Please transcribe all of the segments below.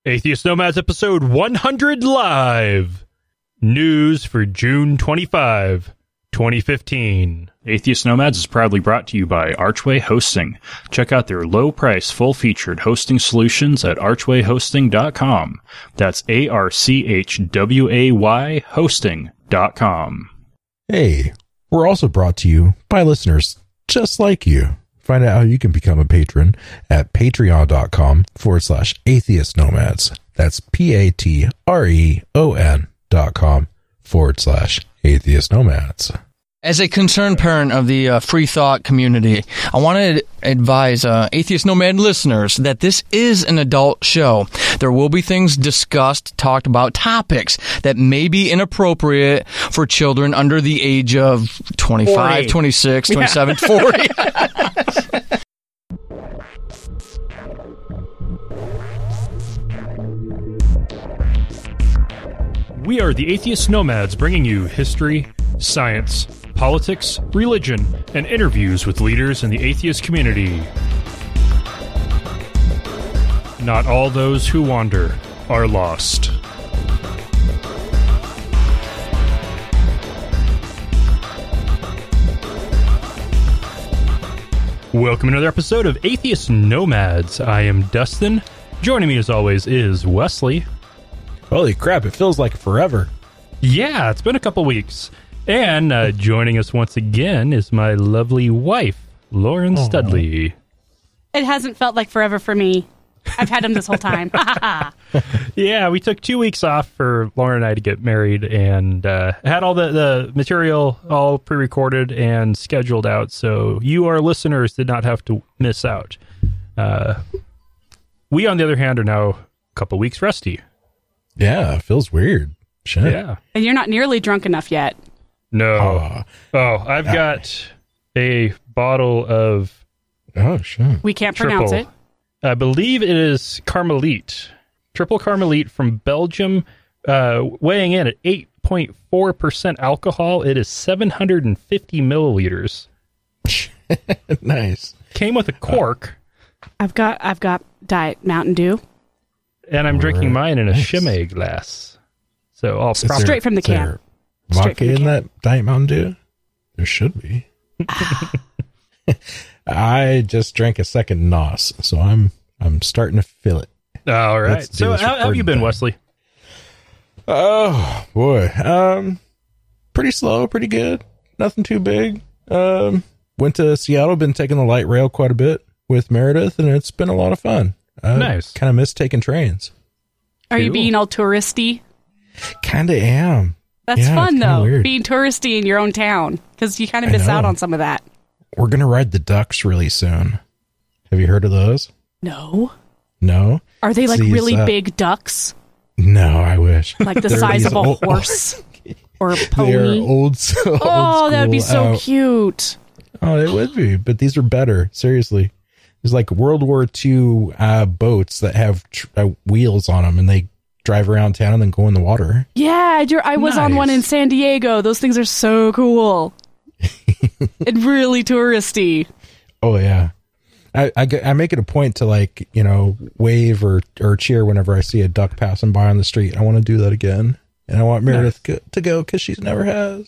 Atheist Nomads episode 100 live. News for June 25, 2015. Atheist Nomads is proudly brought to you by Archway Hosting. Check out their low-price, full-featured hosting solutions at archwayhosting.com. That's ARCHWAY hosting.com. Hey, we're also brought to you by listeners just like you. Find out how you can become a patron at patreon.com/atheist nomads. That's patreon.com/atheist nomads. As a concerned parent of the free thought community, I want to advise Atheist Nomad listeners that this is an adult show. There will be things discussed, talked about, topics that may be inappropriate for children under the age of 25, 40. 26, 27, 40. We are the Atheist Nomads, bringing you history, science, politics, religion, and interviews with leaders in the atheist community. Not all those who wander are lost. Welcome to another episode of Atheist Nomads. I am Dustin. Joining me as always is Wesley. Holy crap, it feels like forever. Yeah, it's been a couple weeks. And joining us once again is my lovely wife, Lauren Studley. It hasn't felt like forever for me. I've had him this whole time. Yeah, we took 2 weeks off for Lauren and I to get married and had all the material all pre-recorded and scheduled out, so you, our listeners, did not have to miss out. We, on the other hand, are now a couple weeks rusty. Yeah, it feels weird. Shit. Yeah. And you're not nearly drunk enough yet. No. I've got a bottle of... Oh, shit. We can't pronounce it. I believe it is Carmelite. Triple Carmelite from Belgium, weighing in at 8.4% alcohol. It is 750 milliliters. Nice. Came with a cork. I've got Diet Mountain Dew. And I'm drinking mine in a Chimay glass. So all proper. Straight from the can. Straight Vodka from the in can. that Diet Mountain Dew? There should be. I just drank a second NOS, so I'm starting to feel it. All right. Let's do So this how have you been, recording Wesley? Oh, boy. Pretty slow, pretty good. Nothing too big. Went to Seattle, been taking the light rail quite a bit with Meredith, and it's been a lot of fun. Nice. Kind of miss taking trains. Are you Cool. being all touristy? Kind of am. That's Yeah, fun, it's kinda though, weird. being touristy in your own town, because you kind of I miss out know. on some of that. We're going to ride the ducks really soon. Have you heard of those? No. No? Are they like These, really big ducks? No, I wish. Like the They're size these of a old- horse? Or a They're pony? old Oh, that would be so school, cute. Oh, it would be, but these are better. Seriously. There's like World War II boats that have wheels on them, and they drive around town and then go in the water. Yeah, I was on one in San Diego. Those things are so cool. And really touristy. Oh, yeah. I make it a point to, like, you know, wave or cheer whenever I see a duck passing by on the street. I want to do that again. And I want Meredith to go because she never has.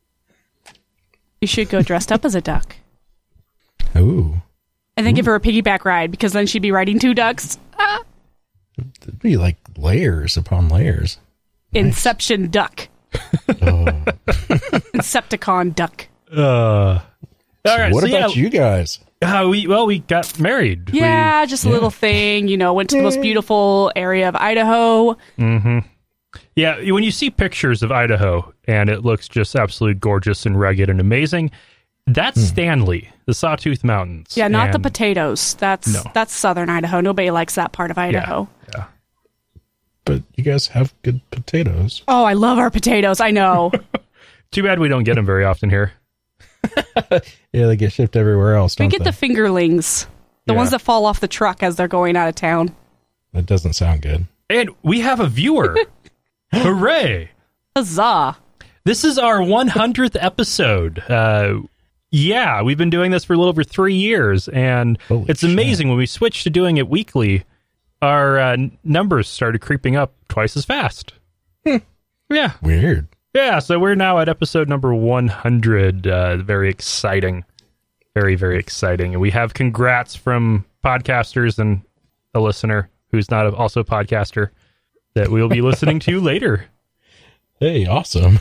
You should go dressed up as a duck. Ooh. And then give her a piggyback ride, because then she'd be riding two ducks. Ah. It'd be like layers upon layers. Inception duck. Oh. Incepticon duck. All right. What so about you guys? We got married. Yeah, just a little thing. You know, went to the most beautiful area of Idaho. Yeah, when you see pictures of Idaho and it looks just absolutely gorgeous and rugged and amazing, that's Stanley, the Sawtooth Mountains. Yeah, not the And- potatoes. That's southern Idaho. Nobody likes that part of Idaho. Yeah. But you guys have good potatoes. Oh, I love our potatoes. I know. Too bad we don't get them very often here. Yeah, they get shipped everywhere else, We don't get they? the fingerlings. The Yeah. ones that fall off the truck as they're going out of town. That doesn't sound good. And we have a viewer. Hooray! Huzzah. This is our 100th episode. Yeah, we've been doing this for a little over 3 years, and Holy it's shit. amazing when we switched to doing it weekly. our numbers started creeping up twice as fast. Yeah. Weird. Yeah, so we're now at episode number 100. Very exciting. Very, very exciting. And we have congrats from podcasters and a listener who's not also a podcaster that we'll be listening to later. Hey, awesome.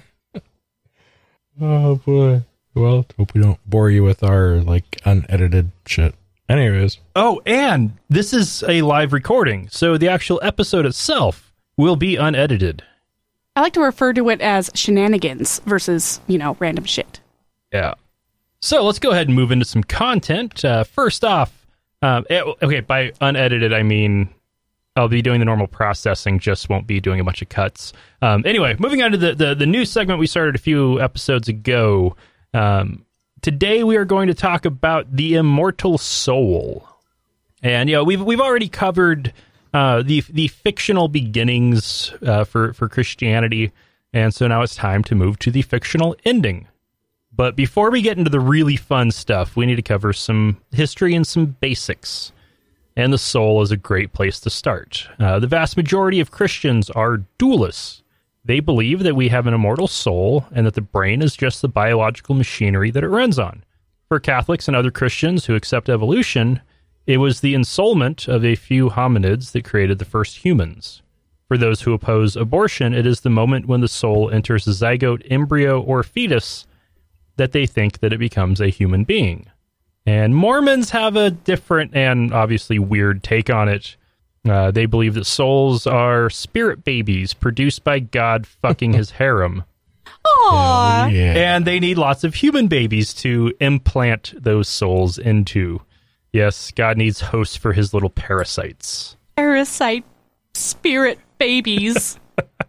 Oh, boy. Well, hope we don't bore you with our, unedited shit. Anyways. Oh, and this is a live recording, so the actual episode itself will be unedited. I like to refer to it as shenanigans versus, random shit. Yeah. So let's go ahead and move into some content. First off, okay, by unedited, I mean I'll be doing the normal processing, just won't be doing a bunch of cuts. Anyway, moving on to the new segment we started a few episodes ago. Today we are going to talk about the immortal soul. And, we've already covered the fictional beginnings for Christianity, and so now it's time to move to the fictional ending. But before we get into the really fun stuff, we need to cover some history and some basics. And the soul is a great place to start. The vast majority of Christians are dualists. They believe that we have an immortal soul and that the brain is just the biological machinery that it runs on. For Catholics and other Christians who accept evolution, it was the ensoulment of a few hominids that created the first humans. For those who oppose abortion, it is the moment when the soul enters the zygote, embryo, or fetus that they think that it becomes a human being. And Mormons have a different and obviously weird take on it. They believe that souls are spirit babies produced by God fucking his harem. Aww. Yeah. And they need lots of human babies to implant those souls into. Yes, God needs hosts for his little parasites. Parasite spirit babies.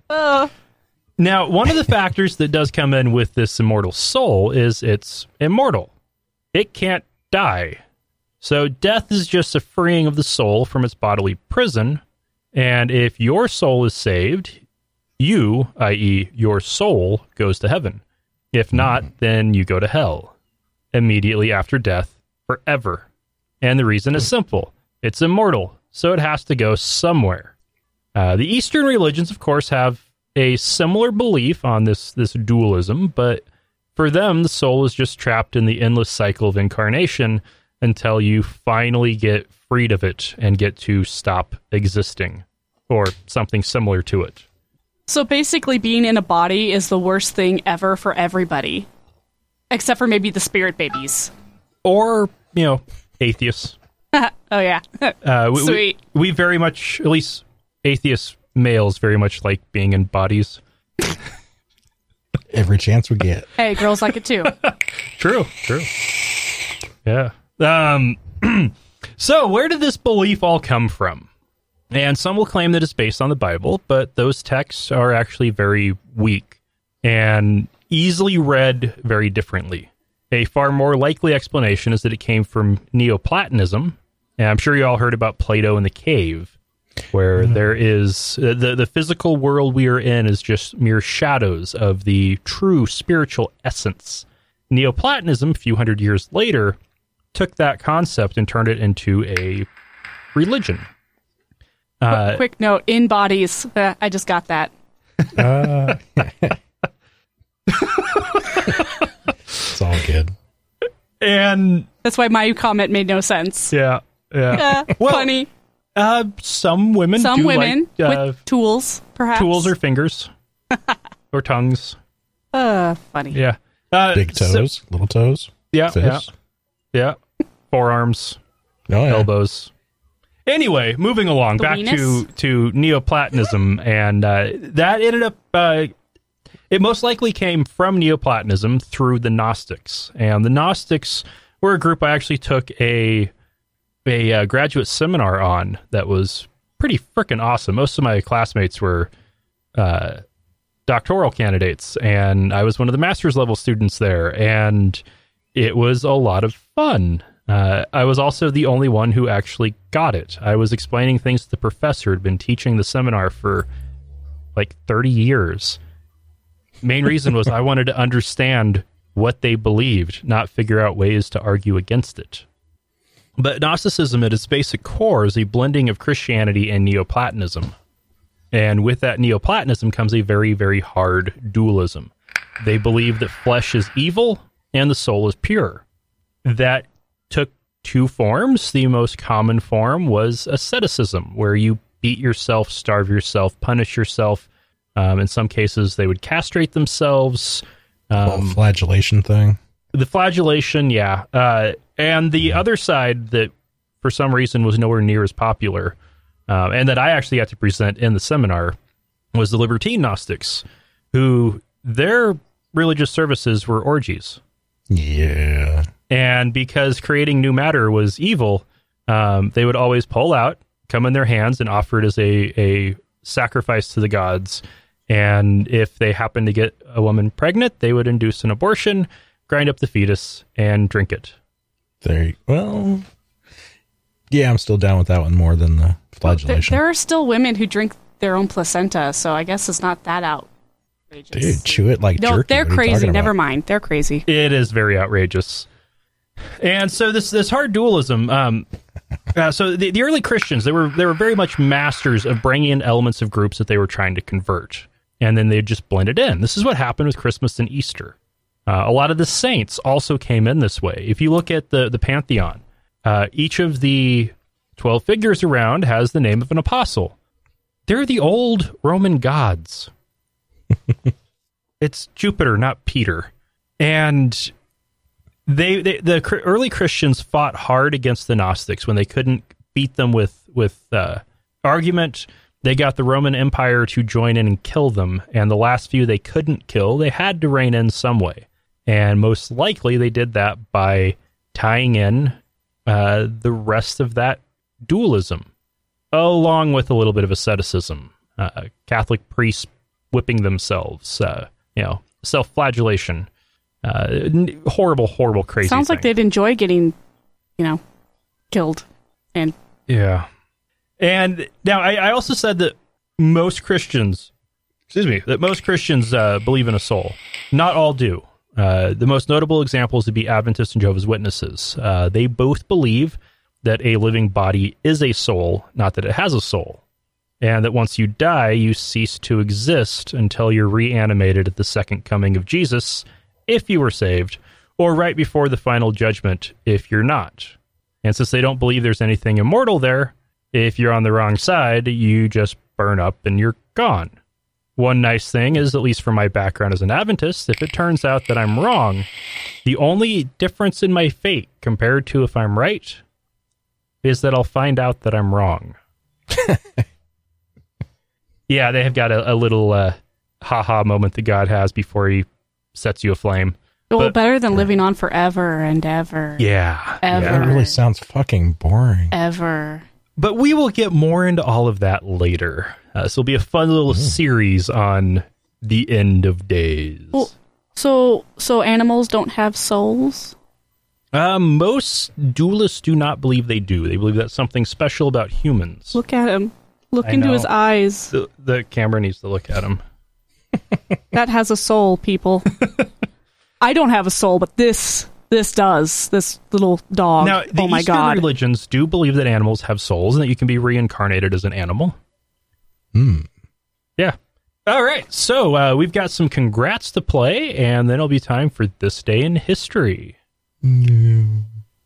Now, one of the factors that does come in with this immortal soul is it's immortal. It can't die. So death is just a freeing of the soul from its bodily prison, and if your soul is saved, you, i.e. your soul, goes to heaven. If not, then you go to hell. Immediately after death, forever. And the reason is simple. It's immortal, so it has to go somewhere. The Eastern religions, of course, have a similar belief on this dualism, but for them, the soul is just trapped in the endless cycle of incarnation until you finally get freed of it and get to stop existing, or something similar to it. So basically, being in a body is the worst thing ever for everybody, except for maybe the spirit babies. Or, atheists. Oh, yeah. Sweet. We very much, at least atheist males, very much like being in bodies. Every chance we get. Hey, girls like it too. True. Yeah. So where did this belief all come from? And some will claim that it's based on the Bible, but those texts are actually very weak and easily read very differently. A far more likely explanation is that it came from Neoplatonism, and I'm sure you all heard about Plato in the cave, where there is the physical world we are in is just mere shadows of the true spiritual essence. Neoplatonism, a few hundred years later, took that concept and turned it into a religion. Quick note, in bodies. I just got that. It's all good. And that's why my comment made no sense. Yeah. Well, funny. Some women like, with tools, perhaps. Tools or fingers. Or tongues. Funny. Yeah. Big toes, little toes. Yeah. Fists. Yeah. Forearms. Oh, yeah. Elbows. Anyway, moving along, The back weenus? to Neoplatonism, and that ended up, it most likely came from Neoplatonism through the Gnostics, and the Gnostics were a group I actually took a graduate seminar on that was pretty freaking awesome. Most of my classmates were doctoral candidates, and I was one of the master's level students there, and it was a lot of fun. I was also the only one who actually got it. I was explaining things to the professor who had been teaching the seminar for like 30 years. Main reason was I wanted to understand what they believed, not figure out ways to argue against it. But Gnosticism at its basic core is a blending of Christianity and Neoplatonism. And with that Neoplatonism comes a very, very hard dualism. They believe that flesh is evil and the soul is pure. That took two forms. The most common form was asceticism, where you beat yourself, starve yourself, punish yourself. In some cases, they would castrate themselves. Flagellation thing. The flagellation, yeah. And the other side that, for some reason, was nowhere near as popular, and that I actually had to present in the seminar, was the Libertine Gnostics, who their religious services were orgies. Yeah. And because creating new matter was evil, they would always pull out, come in their hands, and offer it as a sacrifice to the gods. And if they happened to get a woman pregnant, they would induce an abortion, grind up the fetus, and drink it. Well, yeah, I'm still down with that one more than the flagellation. There are still women who drink their own placenta, so I guess it's not that outrageous. Dude, chew it like jerky. No, they're crazy. Never mind. They're crazy. It is very outrageous. And so this hard dualism, so the early Christians, they were very much masters of bringing in elements of groups that they were trying to convert, and then they just blended in. This is what happened with Christmas and Easter. A lot of the saints also came in this way. If you look at the Pantheon, each of the 12 figures around has the name of an apostle. They're the old Roman gods. It's Jupiter, not Peter. And the early Christians fought hard against the Gnostics when they couldn't beat them with argument. They got the Roman Empire to join in and kill them, and the last few they couldn't kill, they had to rein in some way. And most likely they did that by tying in the rest of that dualism, along with a little bit of asceticism, Catholic priests whipping themselves, self-flagellation. Horrible, crazy. Sounds like they'd enjoy getting, killed. And yeah. And now I also said that most Christians believe in a soul. Not all do. The most notable examples would be Adventists and Jehovah's Witnesses. They both believe that a living body is a soul, not that it has a soul. And that once you die, you cease to exist until you're reanimated at the second coming of Jesus, if you were saved, or right before the final judgment, if you're not. And since they don't believe there's anything immortal there, if you're on the wrong side, you just burn up and you're gone. One nice thing is, at least from my background as an Adventist, if it turns out that I'm wrong, the only difference in my fate compared to if I'm right is that I'll find out that I'm wrong. Yeah, they have got a little ha-ha moment that God has before he sets you aflame. Well, better than living on forever and ever. Yeah. Ever. That really sounds fucking boring. Ever. But we will get more into all of that later. This will be a fun little series on the end of days. Well, so animals don't have souls? Most dualists do not believe they do. They believe that's something special about humans. Look at him. Look into his eyes. The camera needs to look at him. That has a soul, people. I don't have a soul, but this does. This little dog. Now, the Eastern religions do believe that animals have souls and that you can be reincarnated as an animal. Yeah. All right. So we've got some congrats to play, and then it'll be time for This Day in History. Yay.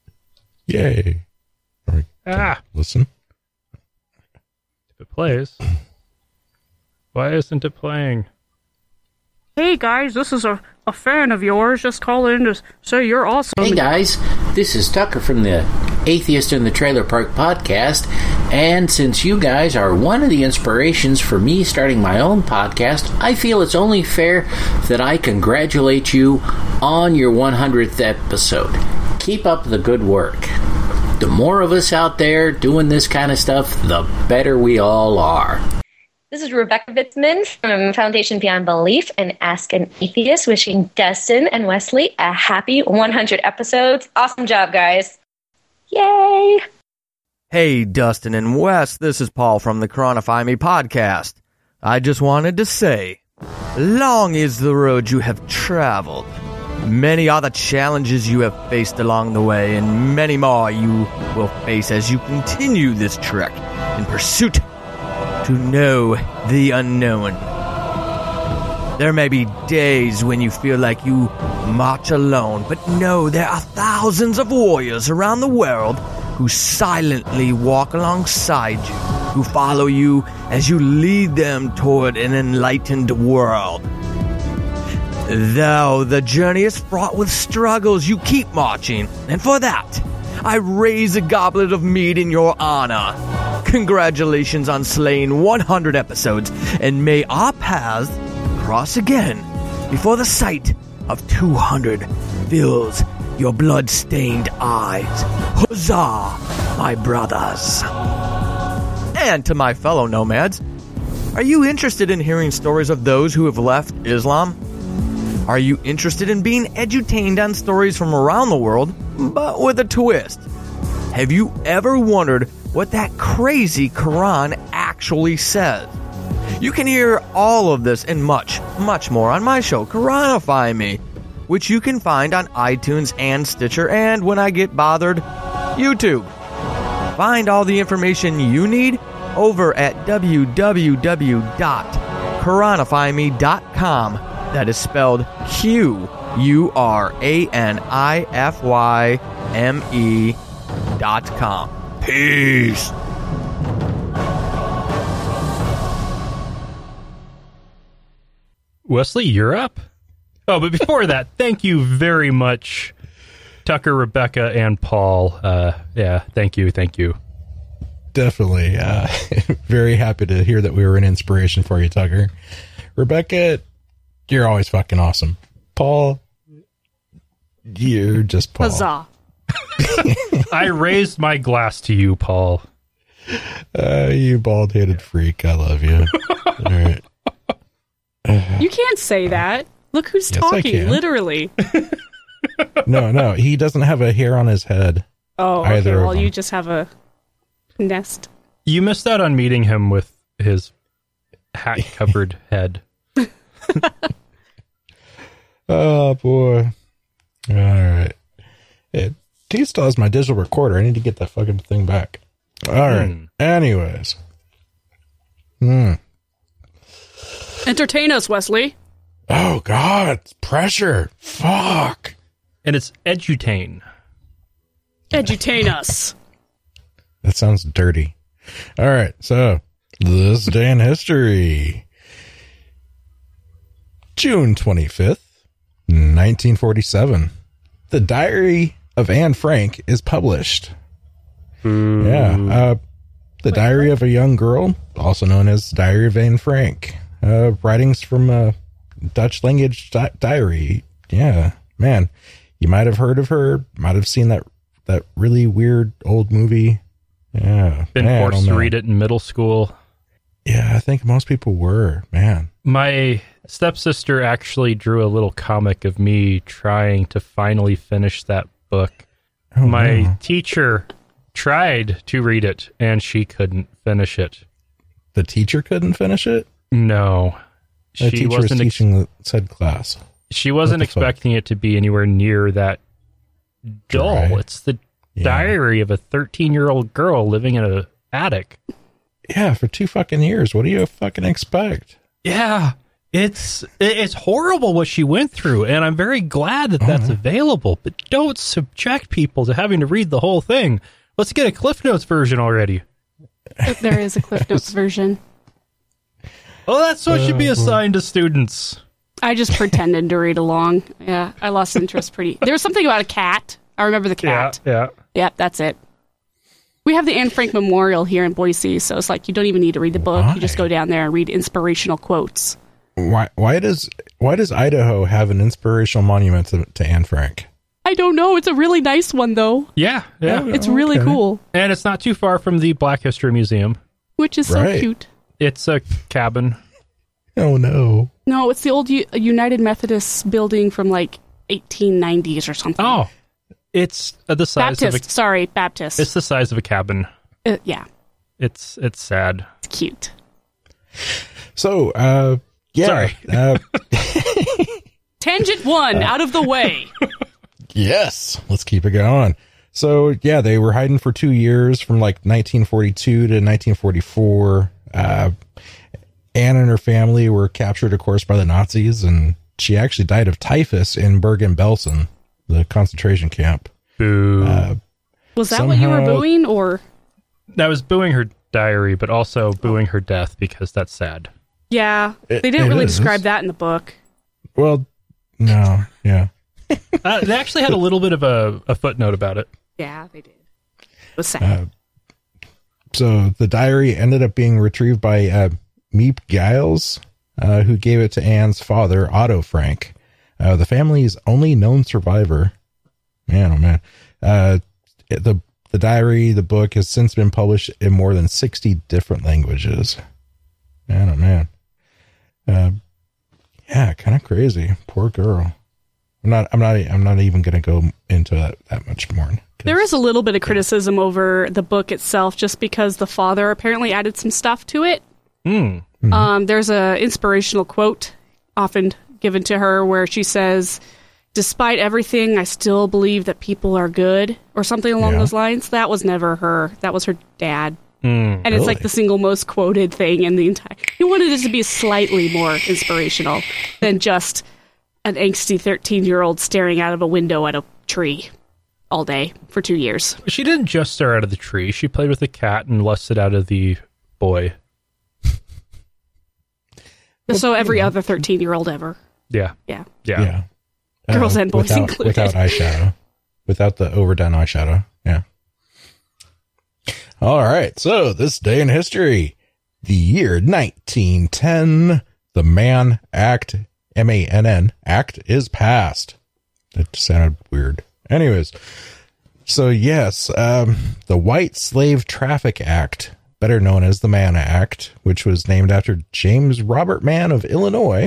All right. Listen. If it plays. Why isn't it playing? Hey guys, this is a fan of yours. Just call in to say you're awesome. Hey guys, this is Tucker from the Atheist in the Trailer Park podcast. And since you guys are one of the inspirations for me starting my own podcast, I feel it's only fair that I congratulate you on your 100th episode. Keep up the good work. The more of us out there doing this kind of stuff, the better we all are. This is Rebecca Vitzman from Foundation Beyond Belief and Ask an Atheist, wishing Dustin and Wesley a happy 100 episodes. Awesome job, guys. Yay! Hey, Dustin and Wes, this is Paul from the Chronify Me podcast. I just wanted to say, long is the road you have traveled, Many are the challenges you have faced along the way, and many more you will face as you continue this trek in pursuit to know the unknown. There may be days when you feel like you march alone, but know there are thousands of warriors around the world who silently walk alongside you, who follow you as you lead them toward an enlightened world. Though the journey is fraught with struggles, you keep marching, and for that, I raise a goblet of mead in your honor. Congratulations on slaying 100 episodes, and may our paths cross again before the sight of 200 fills your blood-stained eyes. Huzzah, my brothers. And to my fellow nomads, are you interested in hearing stories of those who have left Islam? Are you interested in being edutained on stories from around the world, but with a twist? Have you ever wondered what that crazy Quran actually says? You can hear all of this and much, much more on my show, Quranify Me, which you can find on iTunes and Stitcher, and when I get bothered, YouTube. Find all the information you need over at www.quranifyme.com. That is spelled QURANIFYME.com. Peace. Wesley, you're up. Oh, but before that, thank you very much, Tucker, Rebecca, and Paul. Thank you. Definitely. Very happy to hear that we were an inspiration for you, Tucker. Rebecca, you're always fucking awesome. Paul, you're just Paul. Huzzah. I raised my glass to you, Paul. You bald-headed freak. I love you. All right. You can't say that. Look who's Yes, I talking, can. literally. No, he doesn't have a hair on his head. Oh, okay. Either of Well, them. you just have a nest. You missed out on meeting him with his hat-covered head. Oh, boy. All right. He still has my digital recorder. I need to get that fucking thing back. All right. Anyways. Entertain us, Wesley. Oh, God. Pressure. Fuck. And it's edutane. Edutain us. That sounds dirty. All right. So, this day in history. June 25th, 1947. The Diary of Anne Frank is published. Yeah. The Diary of a Young Girl, also known as Diary of Anne Frank. Writings from a Dutch language diary. Yeah. Man, you might have heard of her. Might have seen that really weird old movie. Yeah. Been Man, forced oh, to man. read it in middle school. Yeah, I think most people were. Man. My stepsister actually drew a little comic of me trying to finally finish that book. Oh, My no. teacher tried to read it, and she couldn't finish it. The teacher couldn't finish it? No. The teacher was teaching said class. She wasn't What the fuck? expecting it to be anywhere near that dull. Dry. It's the Yeah. diary of a 13-year-old girl living in an attic. Yeah, for 2 fucking years. What do you fucking expect? Yeah, it's horrible what she went through, and I'm very glad that that's available. But don't subject people to having to read the whole thing. Let's get a Cliff Notes version already. There is a Cliff Notes version. Well, that's what should be assigned to students. I just pretended to read along. Yeah, I lost interest pretty. There was something about a cat. I remember the cat. Yeah. Yep, that's it. We have the Anne Frank Memorial here in Boise, so it's like you don't even need to read the book. Why? You just go down there and read inspirational quotes. Why does Idaho have an inspirational monument to Anne Frank? I don't know. It's a really nice one, though. Yeah. It's really Okay. cool, And it's not too far from the Black History Museum. which is Right. so cute. It's a cabin. Oh, no. No, it's the old United Methodist building from like 1890s or something. Oh, it's the size Baptist. of Sorry, Baptist. It's the size of a cabin. Yeah, It's sad. it's cute. So, yeah. Sorry. Tangent 1 out of the way. Yes, let's keep it going. So, yeah, they were hiding for 2 years from like 1942 to 1944. Anne and her family were captured, of course, by the Nazis, and she actually died of typhus in Bergen-Belsen, the concentration camp. Boo. Was that what you were booing, or? I was booing her diary, but also booing her death because that's sad. Yeah, they didn't really describe that in the book. Well, no, yeah. They actually had a little bit of a footnote about it. Yeah, they did. It was sad. So the diary ended up being retrieved by Miep Giles, who gave it to Anne's father, Otto Frank, the family's only known survivor. Man, oh man. The diary, the book, has since been published in more than 60 different languages. Man, oh man. Yeah, kind of crazy. Poor girl. I'm not even going to go into that much more. There is a little bit of criticism over the book itself, just because the father apparently added some stuff to it. There's a inspirational quote often given to her where she says, "Despite everything, I still believe that people are good," or something along those lines. That was never her. That was her dad. And it's like the single most quoted thing in the entire... He wanted it to be slightly more inspirational than just an angsty 13-year-old staring out of a window at a tree all day for 2 years. She didn't just stare out of the tree. She played with the cat and lusted out of the boy. So every other 13-year-old ever. Yeah. Girls and boys included. Without eyeshadow. Without the overdone eyeshadow. Yeah. All right. So this day in history, the year 1910, the Mann Act, M-A-N-N, Act is passed. That sounded weird. Anyways. So yes, the White Slave Traffic Act, better known as the Mann Act, which was named after James Robert Mann of Illinois,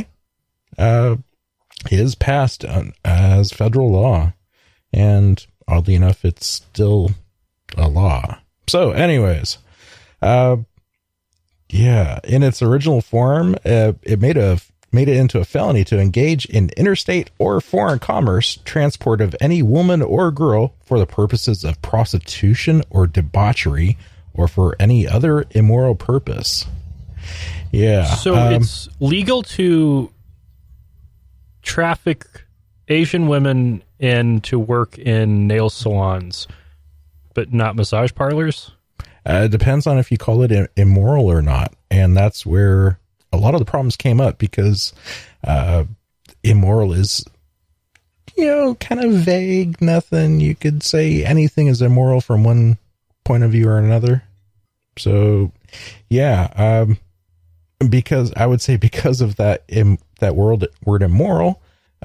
is passed as federal law. And oddly enough, it's still a law. So anyways, in its original form, it made it into a felony to engage in interstate or foreign commerce, transport of any woman or girl for the purposes of prostitution or debauchery, or for any other immoral purpose. Yeah. So it's legal to traffic Asian women in to work in nail salons, but not massage parlors? It depends on if you call it immoral or not. And that's where a lot of the problems came up, because immoral is, kind of vague. Nothing. You could say anything is immoral from one point of view or another. So, yeah, because I would say because of that word immoral,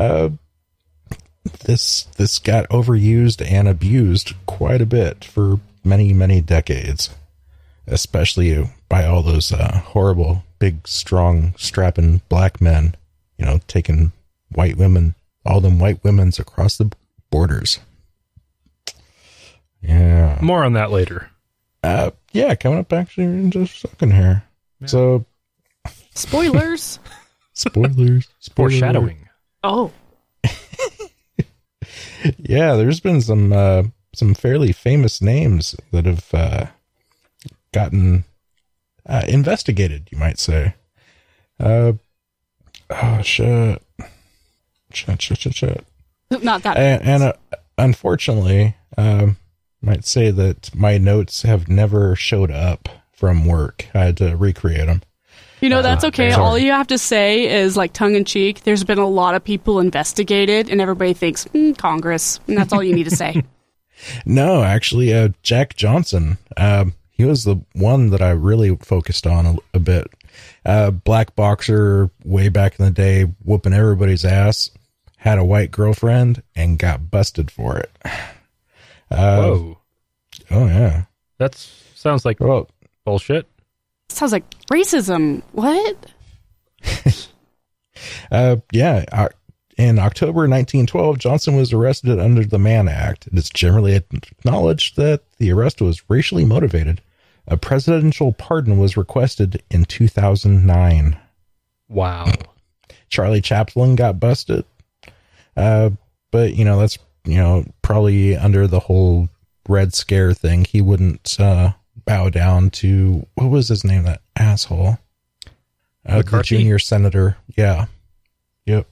this got overused and abused quite a bit for many, many decades, especially by all those horrible, big, strong, strapping black men, taking white women, all them white women's across the borders. Yeah. More on that later. Coming up actually in just a second here. Yeah. So, spoilers. Foreshadowing. Oh. Yeah, there's been some fairly famous names that have gotten investigated, you might say. Shit. Not that. And unfortunately, might say that my notes have never showed up from work. I had to recreate them. That's okay. All you have to say is, like, tongue-in-cheek, there's been a lot of people investigated, and everybody thinks, Congress. And that's all you need to say. No, actually, Jack Johnson, he was the one that I really focused on a bit. Black boxer, way back in the day, whooping everybody's ass, had a white girlfriend, and got busted for it. Whoa. Oh, yeah. That sounds like bullshit. Sounds like racism. What? In October 1912, Johnson was arrested under the Mann Act. It is generally acknowledged that the arrest was racially motivated. A presidential pardon was requested in 2009. Wow. Charlie Chaplin got busted. But, that's, probably under the whole Red Scare thing. He wouldn't bow down to, what was his name, that asshole? The junior senator. Yeah. Yep.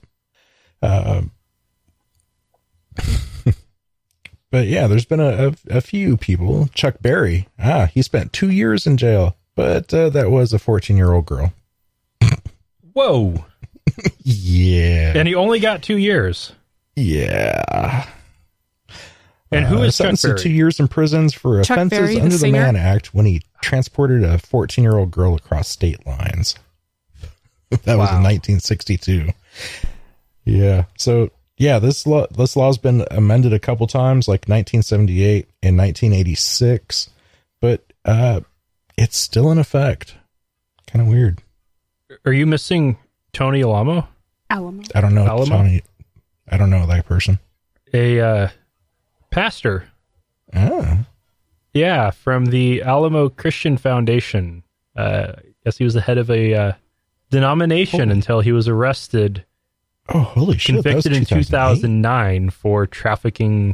But yeah, there's been a few people. Chuck Berry. He spent 2 years in jail, but that was a 14-year-old girl. Whoa. Yeah. And he only got 2 years. Yeah. And who is Chuck sentenced Berry? to 2 years in prisons for Chuck offenses Berry, the under the singer? Mann Act when he transported a 14-year-old girl across state lines. That was in 1962. Yeah. So, yeah, this law's been amended a couple times, like 1978 and 1986, but it's still in effect. Kind of weird. Are you missing Tony Alamo? Alamo. I don't know. Alamo? Tony, I don't know that person. A pastor. Oh. Yeah, from the Alamo Christian Foundation. Guess he was the head of a denomination until he was arrested, Oh, holy shit. convicted in 2009 for trafficking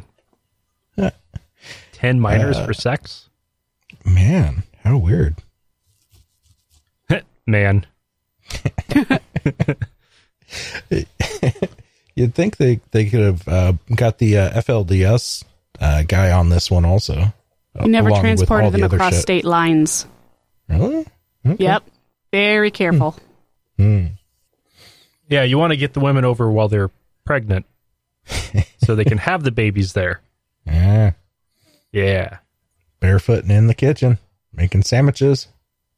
10 minors for sex. Man, how weird. Man. You'd think they could have got the FLDS guy on this one also. He never along with all transported the them other across shit. state lines. Really? Okay. Yep. Very careful. Yeah, you want to get the women over while they're pregnant so they can have the babies there. Yeah. Yeah. Barefoot and in the kitchen, making sandwiches.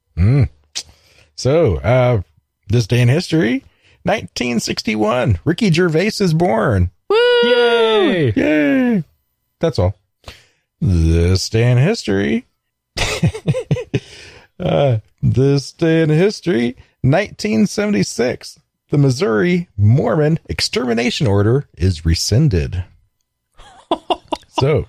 So, this day in history, 1961, Ricky Gervais is born. Woo! Yay! Yay! That's all. This day in history, this day in history, 1976, the Missouri Mormon Extermination Order is rescinded. So,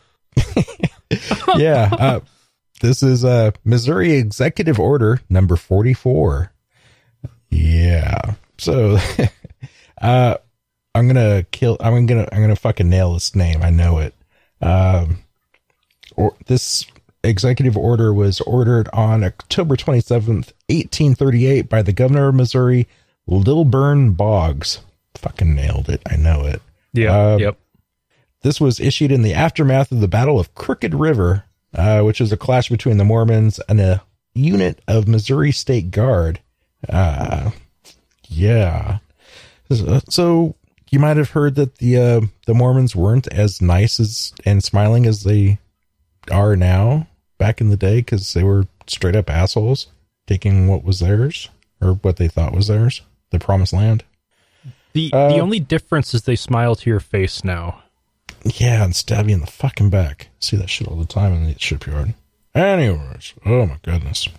yeah, this is Missouri Executive Order number 44. Yeah. So, I'm gonna fucking nail this name. I know it. This executive order was ordered on October 27th, 1838 by the governor of Missouri, Lilburn Boggs. Fucking nailed it. I know it. Yeah. Yep. This was issued in the aftermath of the Battle of Crooked River, which was a clash between the Mormons and a unit of Missouri State Guard. Yeah. So you might have heard that the Mormons weren't as nice and smiling as they are now back in the day, because they were straight up assholes taking what was theirs, or what they thought was theirs, the promised land. The only difference is they smile to your face now. Yeah, and stab you in the fucking back. See that shit all the time in the shipyard. Anyways, oh my goodness.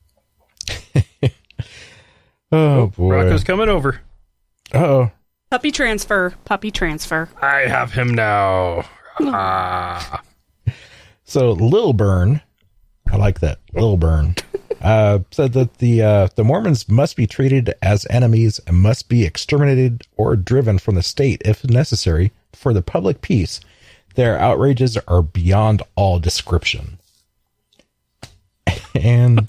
Oh boy. Rocco's coming over. Uh-oh. Puppy transfer. I have him now. So Lilburn, I like that, Lilburn, said that the Mormons must be treated as enemies and must be exterminated or driven from the state if necessary for the public peace. Their outrages are beyond all description. And,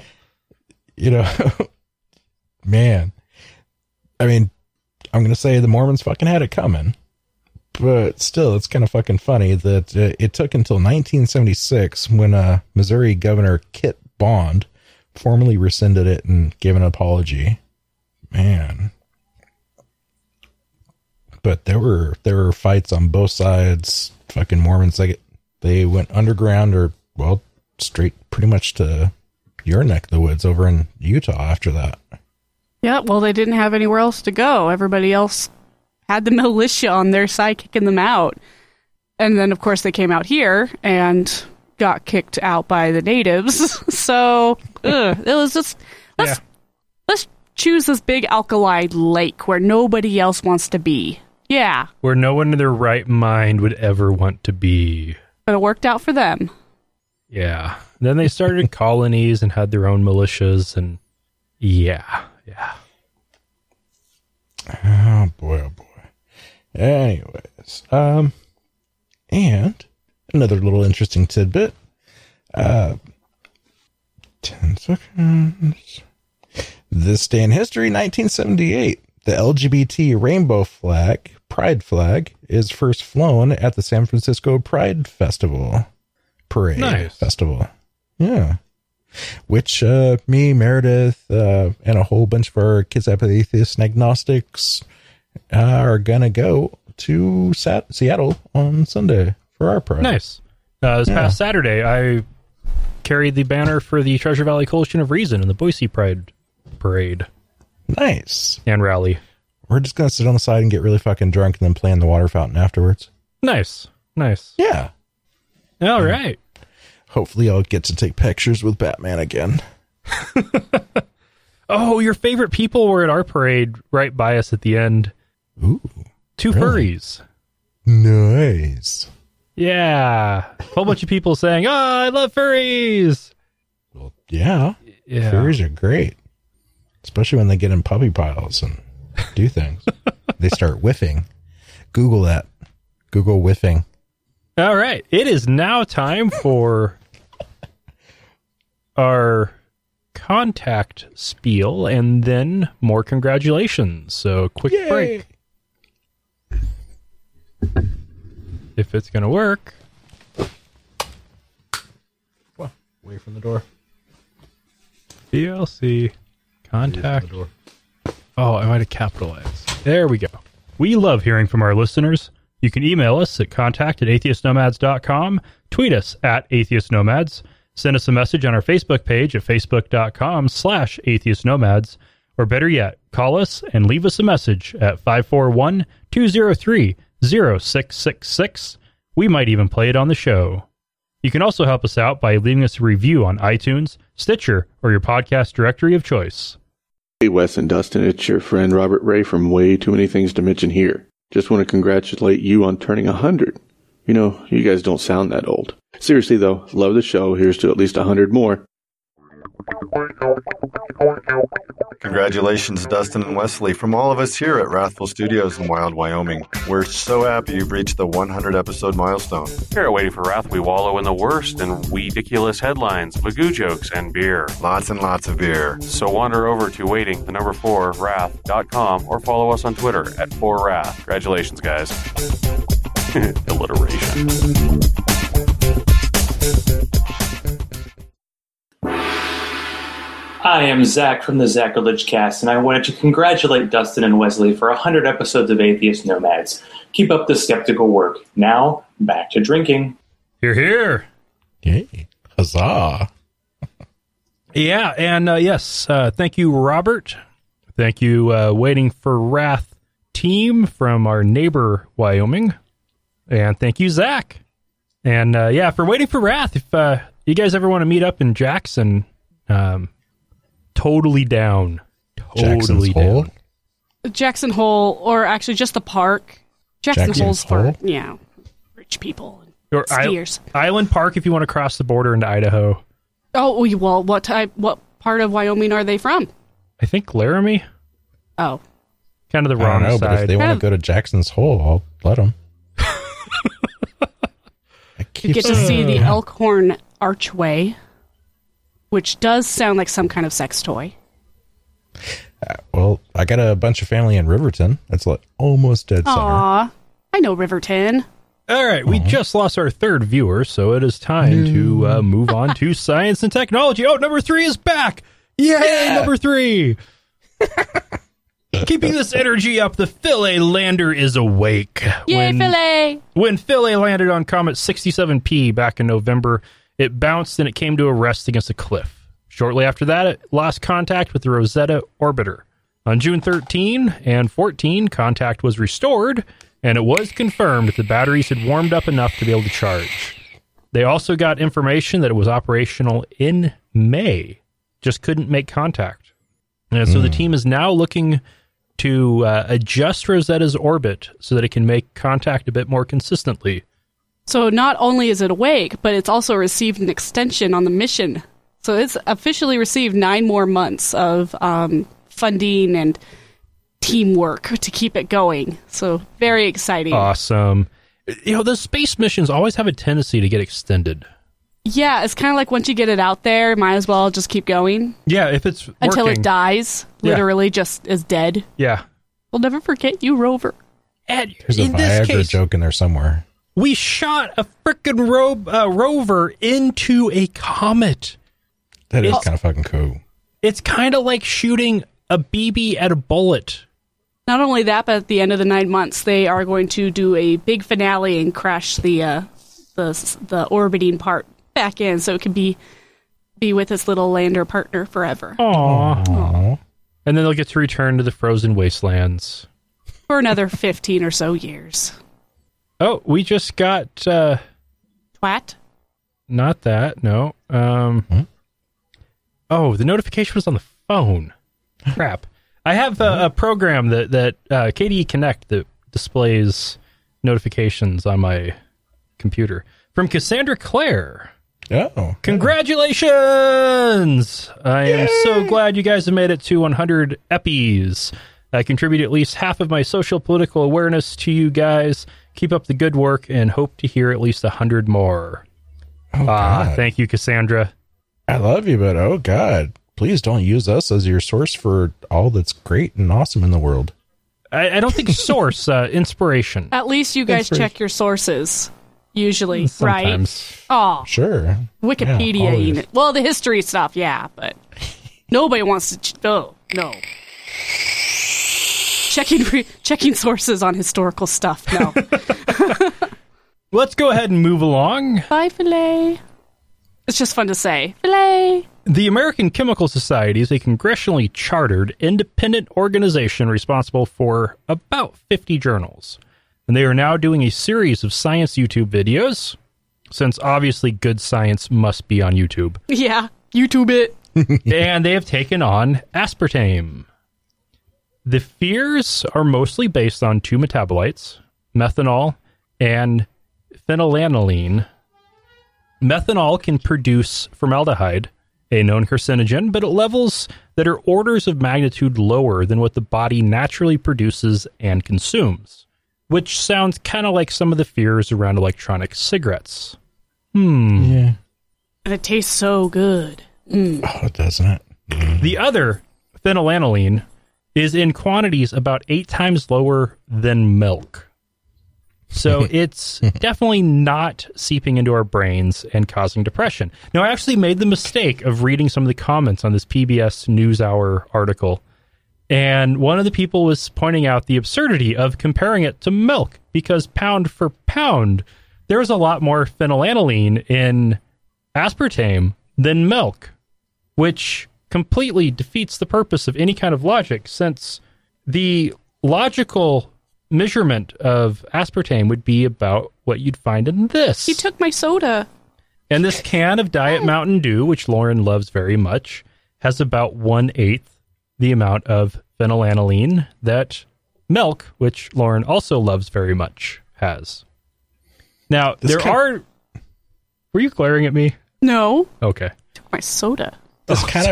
man, I mean, I'm going to say the Mormons fucking had it coming. But still, it's kind of fucking funny that it took until 1976 when Missouri Governor Kit Bond formally rescinded it and gave an apology. Man. But there were fights on both sides. Fucking Mormons, they went underground or, well, straight pretty much to your neck of the woods over in Utah after that. Yeah, well, they didn't have anywhere else to go. Everybody else had the militia on their side kicking them out. And then, of course, they came out here and got kicked out by the natives. So, it was just, let's choose this big alkali lake where nobody else wants to be. Yeah. Where no one in their right mind would ever want to be. But it worked out for them. Yeah. Then they started colonies and had their own militias, and yeah. Oh boy, oh boy. Anyways, and another little interesting tidbit. 10 seconds. This day in history, 1978, the LGBT rainbow flag, Pride flag, is first flown at the San Francisco Pride Parade Festival. Yeah. Which me, Meredith, and a whole bunch of our Kids Up with Atheists and Agnostics are going to go to Seattle on Sunday for our Pride. Nice. This past Saturday, I carried the banner for the Treasure Valley Coalition of Reason in the Boise Pride Parade. Nice. And rally. We're just going to sit on the side and get really fucking drunk and then play in the water fountain afterwards. Nice. Yeah. All right. Hopefully I'll get to take pictures with Batman again. Oh, your favorite people were at our parade right by us at the end. Ooh. Two furries. Nice. Yeah. A whole bunch of people saying, "Oh, I love furries." Well, yeah. Furries are great. Especially when they get in puppy piles and do things. They start whiffing. Google that. Google whiffing. All right. It is now time for our contact spiel and then more congratulations. So quick break. If it's going to work. Well, away from the door. VLC contact. Oh, I might have capitalized. There we go. We love hearing from our listeners. You can email us at contact@atheistnomads.com, tweet us at atheistnomads, send us a message on our Facebook page at facebook.com/atheistnomads, or better yet, call us and leave us a message at 541-203-0666. We might even play it on the show. You can also help us out by leaving us a review on iTunes, Stitcher, or your podcast directory of choice. Hey, Wes and Dustin, it's your friend Robert Ray from Way Too Many Things to Mention here. Just want to congratulate you on turning 100. You know, you guys don't sound that old. Seriously, though, love the show. Here's to at least 100 more. Congratulations, Dustin and Wesley, from all of us here at Wrathful Studios in Wild, Wyoming. We're so happy you've reached the 100-episode milestone. Here at Waiting for Wrath, we wallow in the worst and ridiculous headlines, magoo jokes, and beer. Lots and lots of beer. So wander over to waiting4wrath.com or follow us on Twitter at 4wrath. Congratulations, guys. Alliteration. I am Zach from the Zacrilege Cast, and I wanted to congratulate Dustin and Wesley for 100 episodes of Atheist Nomads. Keep up the skeptical work. Now, back to drinking. Hear, hear. Yay. Huzzah. Yeah, and yes, thank you, Robert. Thank you, Waiting for Wrath team from our neighbor, Wyoming. And thank you, Zach. And yeah, for Waiting for Wrath, if you guys ever want to meet up in Jackson, totally down. Totally down. Jackson Hole, or actually just the park. Jackson Hole's for, rich people. Or skiers. Island Park if you want to cross the border into Idaho. Oh, well, what part of Wyoming are they from? I think Laramie. Oh. Kind of the wrong side. But if they want to go to Jackson's Hole, I'll let them. You get to see the Elkhorn Archway, which does sound like some kind of sex toy. Well, I got a bunch of family in Riverton. That's like almost dead center. Aw, I know Riverton. All right, we just lost our third viewer, so it is time to move on to science and technology. Oh, number 3 is back! Yay, number 3! Keeping this energy up, the Philae lander is awake. Yay, Philae! When Philae landed on Comet 67P back in November, it bounced and it came to a rest against a cliff. Shortly after that, it lost contact with the Rosetta orbiter. On June 13 and 14, contact was restored, and it was confirmed that the batteries had warmed up enough to be able to charge. They also got information that it was operational in May, just couldn't make contact. And so the team is now looking to adjust Rosetta's orbit so that it can make contact a bit more consistently. So not only is it awake, but it's also received an extension on the mission. So it's officially received 9 more months of funding and teamwork to keep it going. So very exciting. Awesome. The space missions always have a tendency to get extended. Yeah, it's kind of like once you get it out there, might as well just keep going. Yeah, if it's working. Until it dies, literally just is dead. Yeah. We'll never forget you, Rover. And there's a Viagra joke in there somewhere. We shot a frickin' rover into a comet. That is kind of fucking cool. It's kind of like shooting a BB at a bullet. Not only that, but at the end of the 9 months, they are going to do a big finale and crash the orbiting part back in, so it can be with its little lander partner forever. Aww. And then they'll get to return to the frozen wastelands for another 15 or so years. Oh, we just got twat. Not that. No. Oh, the notification was on the phone. Crap. I have a program that KDE Connect that displays notifications on my computer from Cassandra Clare. Oh, congratulations! I am so glad you guys have made it to 100 Eppies. I contribute at least half of my social political awareness to you guys. Keep up the good work and hope to hear at least 100 more. Thank you, Cassandra. I love you, but oh God, please don't use us as your source for all that's great and awesome in the world. I don't think source, inspiration. At least you guys check your sources. Usually, sometimes. Right? Oh, sure. Wikipedia. Well, the history stuff, yeah, but nobody wants to. No. Checking sources on historical stuff. No. Let's go ahead and move along. Bye, Filet. It's just fun to say. Filet. The American Chemical Society is a congressionally chartered, independent organization responsible for about 50 journals. And they are now doing a series of science YouTube videos, since obviously good science must be on YouTube. Yeah, YouTube it. And they have taken on aspartame. The fears are mostly based on two metabolites, methanol and phenylalanine. Methanol can produce formaldehyde, a known carcinogen, but at levels that are orders of magnitude lower than what the body naturally produces and consumes, which sounds kind of like some of the fears around electronic cigarettes. Yeah. And it tastes so good. Oh, doesn't it? The other, phenylalanine, is in quantities about 8 times lower than milk. So it's definitely not seeping into our brains and causing depression. Now, I actually made the mistake of reading some of the comments on this PBS NewsHour article. And one of the people was pointing out the absurdity of comparing it to milk, because pound for pound, there's a lot more phenylalanine in aspartame than milk, which completely defeats the purpose of any kind of logic, since the logical measurement of aspartame would be about what you'd find in this. He took my soda. And this can of Diet Mountain Dew, which Lauren loves very much, has about 1/8 the amount of phenylalanine that milk, which Lauren also loves very much, has. Now, Were you glaring at me? No. Okay. Took my soda. This kind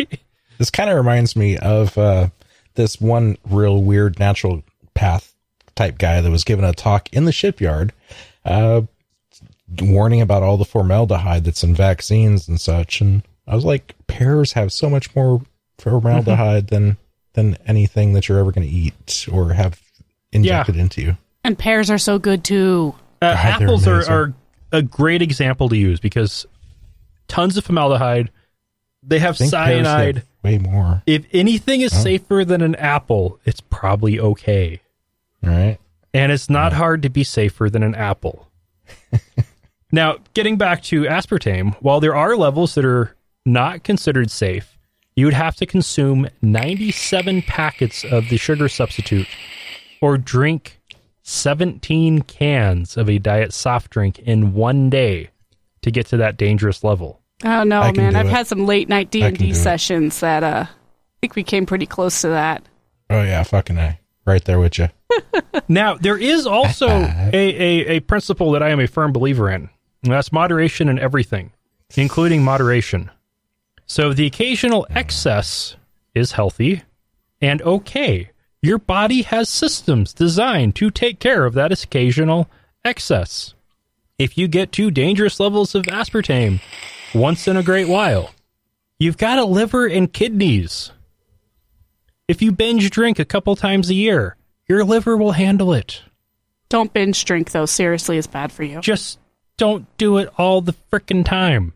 of reminds me of this one real weird natural path type guy that was given a talk in the shipyard, warning about all the formaldehyde that's in vaccines and such. And I was like, pears have so much more formaldehyde than anything that you're ever going to eat or have injected into you. And pears are so good too. Apples are a great example to use because tons of formaldehyde. They have cyanide. Have way more. If anything is safer than an apple, it's probably okay. Right. And it's not hard to be safer than an apple. Now, getting back to aspartame, while there are levels that are not considered safe, you would have to consume 97 packets of the sugar substitute or drink 17 cans of a diet soft drink in one day to get to that dangerous level. Oh, no, man. I've had some late night D&D sessions that I think we came pretty close to that. Oh, yeah. Fucking A. Right there with you. Now, there is also a principle that I am a firm believer in. And that's moderation in everything, including moderation. So the occasional excess is healthy and okay. Your body has systems designed to take care of that occasional excess. If you get to dangerous levels of aspartame once in a great while, you've got a liver and kidneys. If you binge drink a couple times a year, your liver will handle it. Don't binge drink, though. Seriously, it's bad for you. Just don't do it all the frickin' time.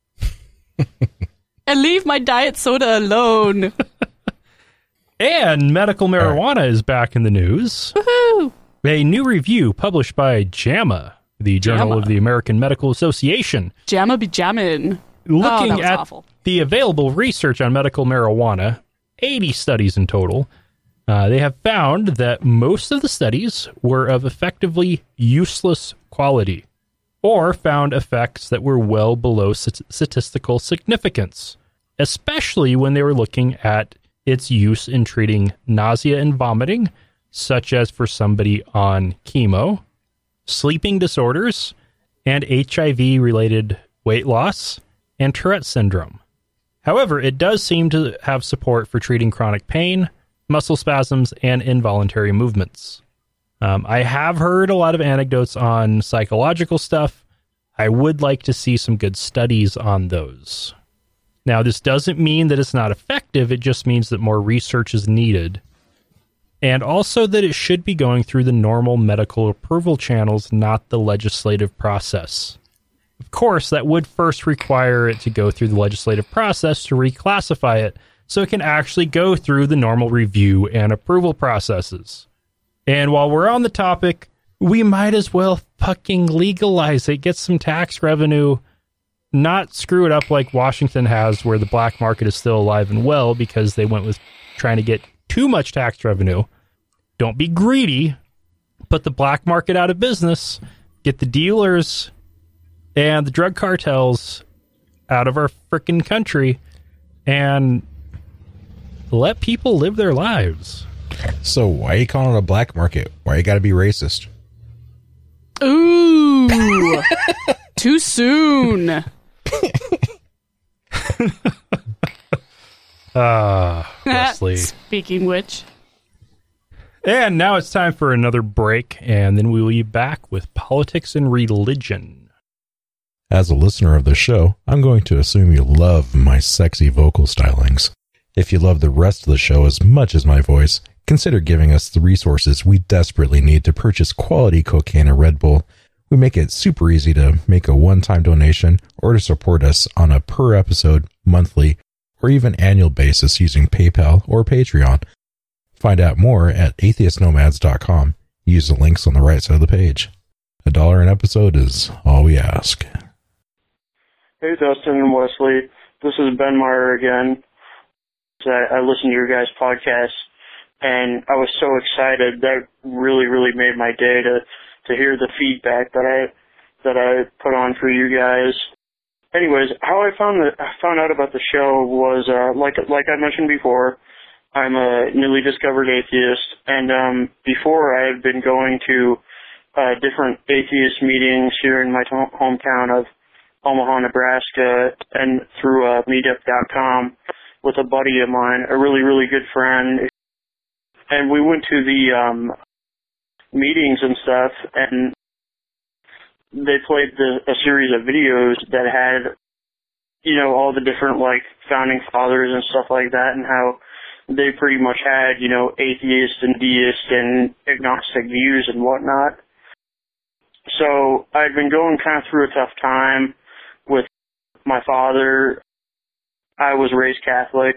And leave my diet soda alone. And medical marijuana is back in the news. Woohoo! A new review published by JAMA, the Journal of the American Medical Association. JAMA be jammin'. Looking at the available research on medical marijuana, 80 studies in total, they have found that most of the studies were of effectively useless quality, or found effects that were well below statistical significance, especially when they were looking at its use in treating nausea and vomiting, such as for somebody on chemo, sleeping disorders, and HIV-related weight loss, and Tourette syndrome. However, it does seem to have support for treating chronic pain, muscle spasms, and involuntary movements. I have heard a lot of anecdotes on psychological stuff. I would like to see some good studies on those. Now, this doesn't mean that it's not effective. It just means that more research is needed. And also that it should be going through the normal medical approval channels, not the legislative process. Of course, that would first require it to go through the legislative process to reclassify it so it can actually go through the normal review and approval processes. And while we're on the topic, we might as well fucking legalize it, get some tax revenue, not screw it up like Washington has, where the black market is still alive and well because they went with trying to get too much tax revenue. Don't be greedy. Put the black market out of business. Get the dealers and the drug cartels out of our frickin' country and let people live their lives. So why are you calling it a black market? Why you gotta be racist? Ooh. Too soon. Leslie. Speaking which. And now it's time for another break, and then we will be back with politics and religion. As a listener of the show, I'm going to assume you love my sexy vocal stylings. If you love the rest of the show as much as my voice, consider giving us the resources we desperately need to purchase quality cocaine and Red Bull. We make it super easy to make a one-time donation or to support us on a per-episode, monthly, or even annual basis using PayPal or Patreon. Find out more at atheistnomads.com. Use the links on the right side of the page. $1 an episode is all we ask. Hey, Dustin and Wesley. This is Ben Meyer again. I listened to your guys' podcast, and I was so excited. That really, really made my day to hear the feedback that I put on for you guys. Anyways, how I found out about the show was like I mentioned before, I'm a newly discovered atheist, and before I had been going to different atheist meetings here in my hometown of Omaha, Nebraska, and through meetup.com with a buddy of mine, a really, really good friend. And we went to the meetings and stuff, and they played a series of videos that had, you know, all the different, like, founding fathers and stuff like that, and how they pretty much had, you know, atheist and deist and agnostic views and whatnot. So I'd been going kind of through a tough time with my father. I was raised Catholic,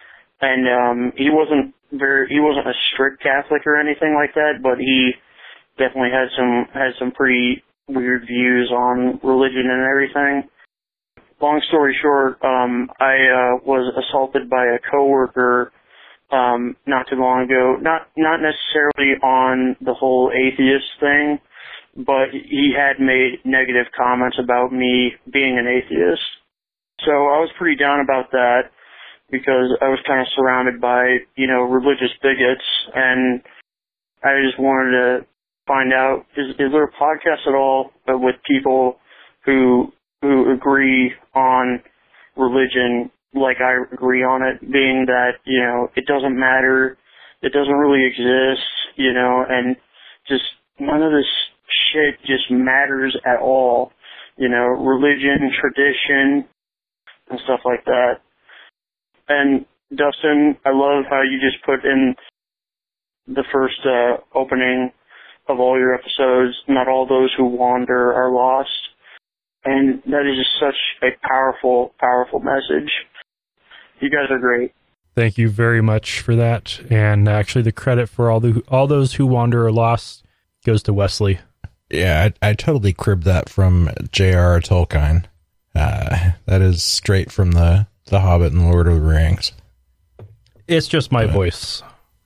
and he wasn't a strict Catholic or anything like that, but he definitely had some pretty weird views on religion and everything. Long story short, I was assaulted by a coworker not too long ago. Not necessarily on the whole atheist thing, but he had made negative comments about me being an atheist. So I was pretty down about that because I was kind of surrounded by, you know, religious bigots, and I just wanted to find out, is there a podcast at all with people who agree on religion like I agree on it, being that, you know, it doesn't matter it doesn't really exist, you know, and just none of this shit just matters at all. You know, religion, tradition, and stuff like that. And Dustin, I love how you just put in the first opening of all your episodes, not all those who wander are lost. And that is just such a powerful, powerful message. You guys are great. Thank you very much for that. And actually, the credit for all those who wander or lost goes to Wesley. Yeah, I totally cribbed that from J.R.R. Tolkien. That is straight from the Hobbit and Lord of the Rings. It's just my voice.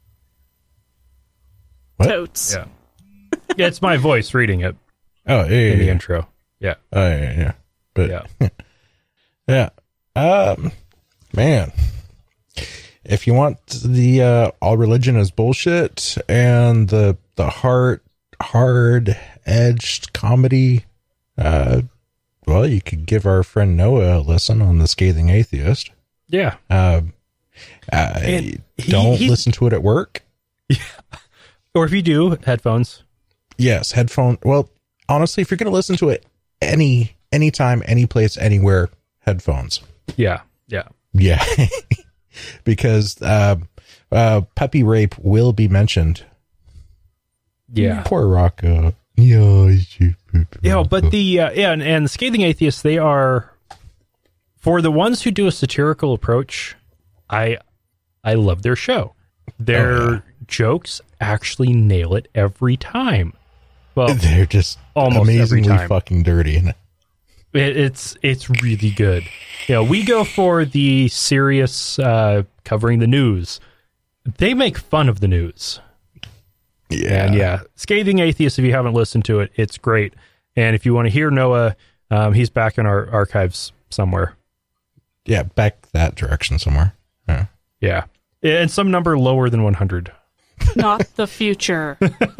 What? Totes. Yeah. Yeah, it's my voice reading it. Oh, yeah, in the intro. Yeah. Oh, yeah. But yeah. Yeah. Man. If you want the all religion is bullshit and the hard edged comedy, well, you could give our friend Noah a listen on The Scathing Atheist. Yeah. Don't listen to it at work. Yeah. Or if you do, headphones. Yes, headphone. Well, honestly, if you're going to listen to it anytime, any place, anywhere, headphones. Yeah. Yeah. Yeah. Because puppy rape will be mentioned. Yeah. Poor Rocco. Yeah, but and the Scathing Atheists, they are, for the ones who do a satirical approach, I love their show. Their jokes actually nail it every time. Well, they're just almost amazingly fucking dirty. It's really good. Yeah, we go for the serious covering the news. They make fun of the news. Yeah. And yeah, Scathing Atheist, if you haven't listened to it, it's great. And if you want to hear Noah, he's back in our archives somewhere. Yeah, back that direction somewhere. Yeah. Yeah. And some number lower than 100. Not the future.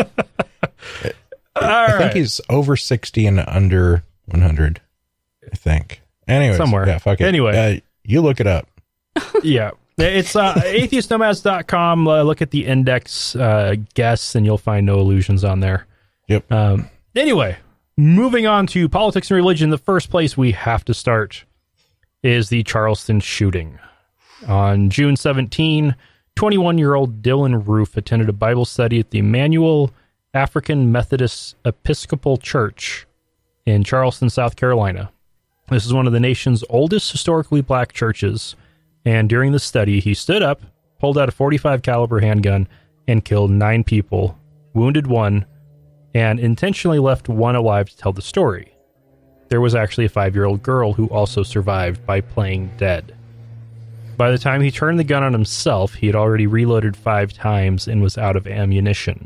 I think he's over 60 and under 100. I think. Anyways, somewhere. Yeah, fuck it. Anyway. You look it up. Yeah. It's atheistnomads.com. Look at the index guests and you'll find No Illusions on there. Yep. Anyway, moving on to politics and religion, the first place we have to start is the Charleston shooting. On June 17, 21-year-old Dylan Roof attended a Bible study at the Emmanuel African Methodist Episcopal Church in Charleston, South Carolina. This is one of the nation's oldest historically black churches, and during the study, he stood up, pulled out a .45 caliber handgun, and killed 9 people, wounded 1, and intentionally left 1 alive to tell the story. There was actually a 5-year-old girl who also survived by playing dead. By the time he turned the gun on himself, he had already reloaded 5 times and was out of ammunition.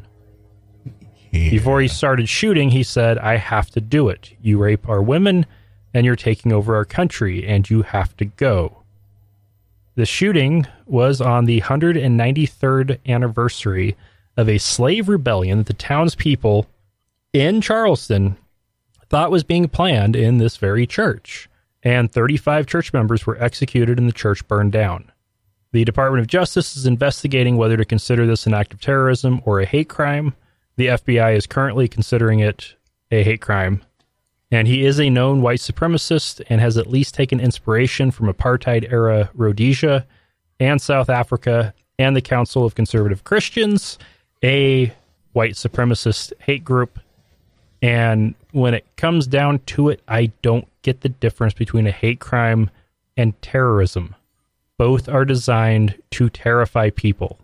Yeah. Before he started shooting, he said, "I have to do it. You rape our women, and you're taking over our country, and you have to go." The shooting was on the 193rd anniversary of a slave rebellion that the townspeople in Charleston thought was being planned in this very church, and 35 church members were executed and the church burned down. The Department of Justice is investigating whether to consider this an act of terrorism or a hate crime. The FBI is currently considering it a hate crime, and he is a known white supremacist and has at least taken inspiration from apartheid-era Rhodesia and South Africa and the Council of Conservative Christians, a white supremacist hate group. And when it comes down to it, I don't get the difference between a hate crime and terrorism. Both are designed to terrify people.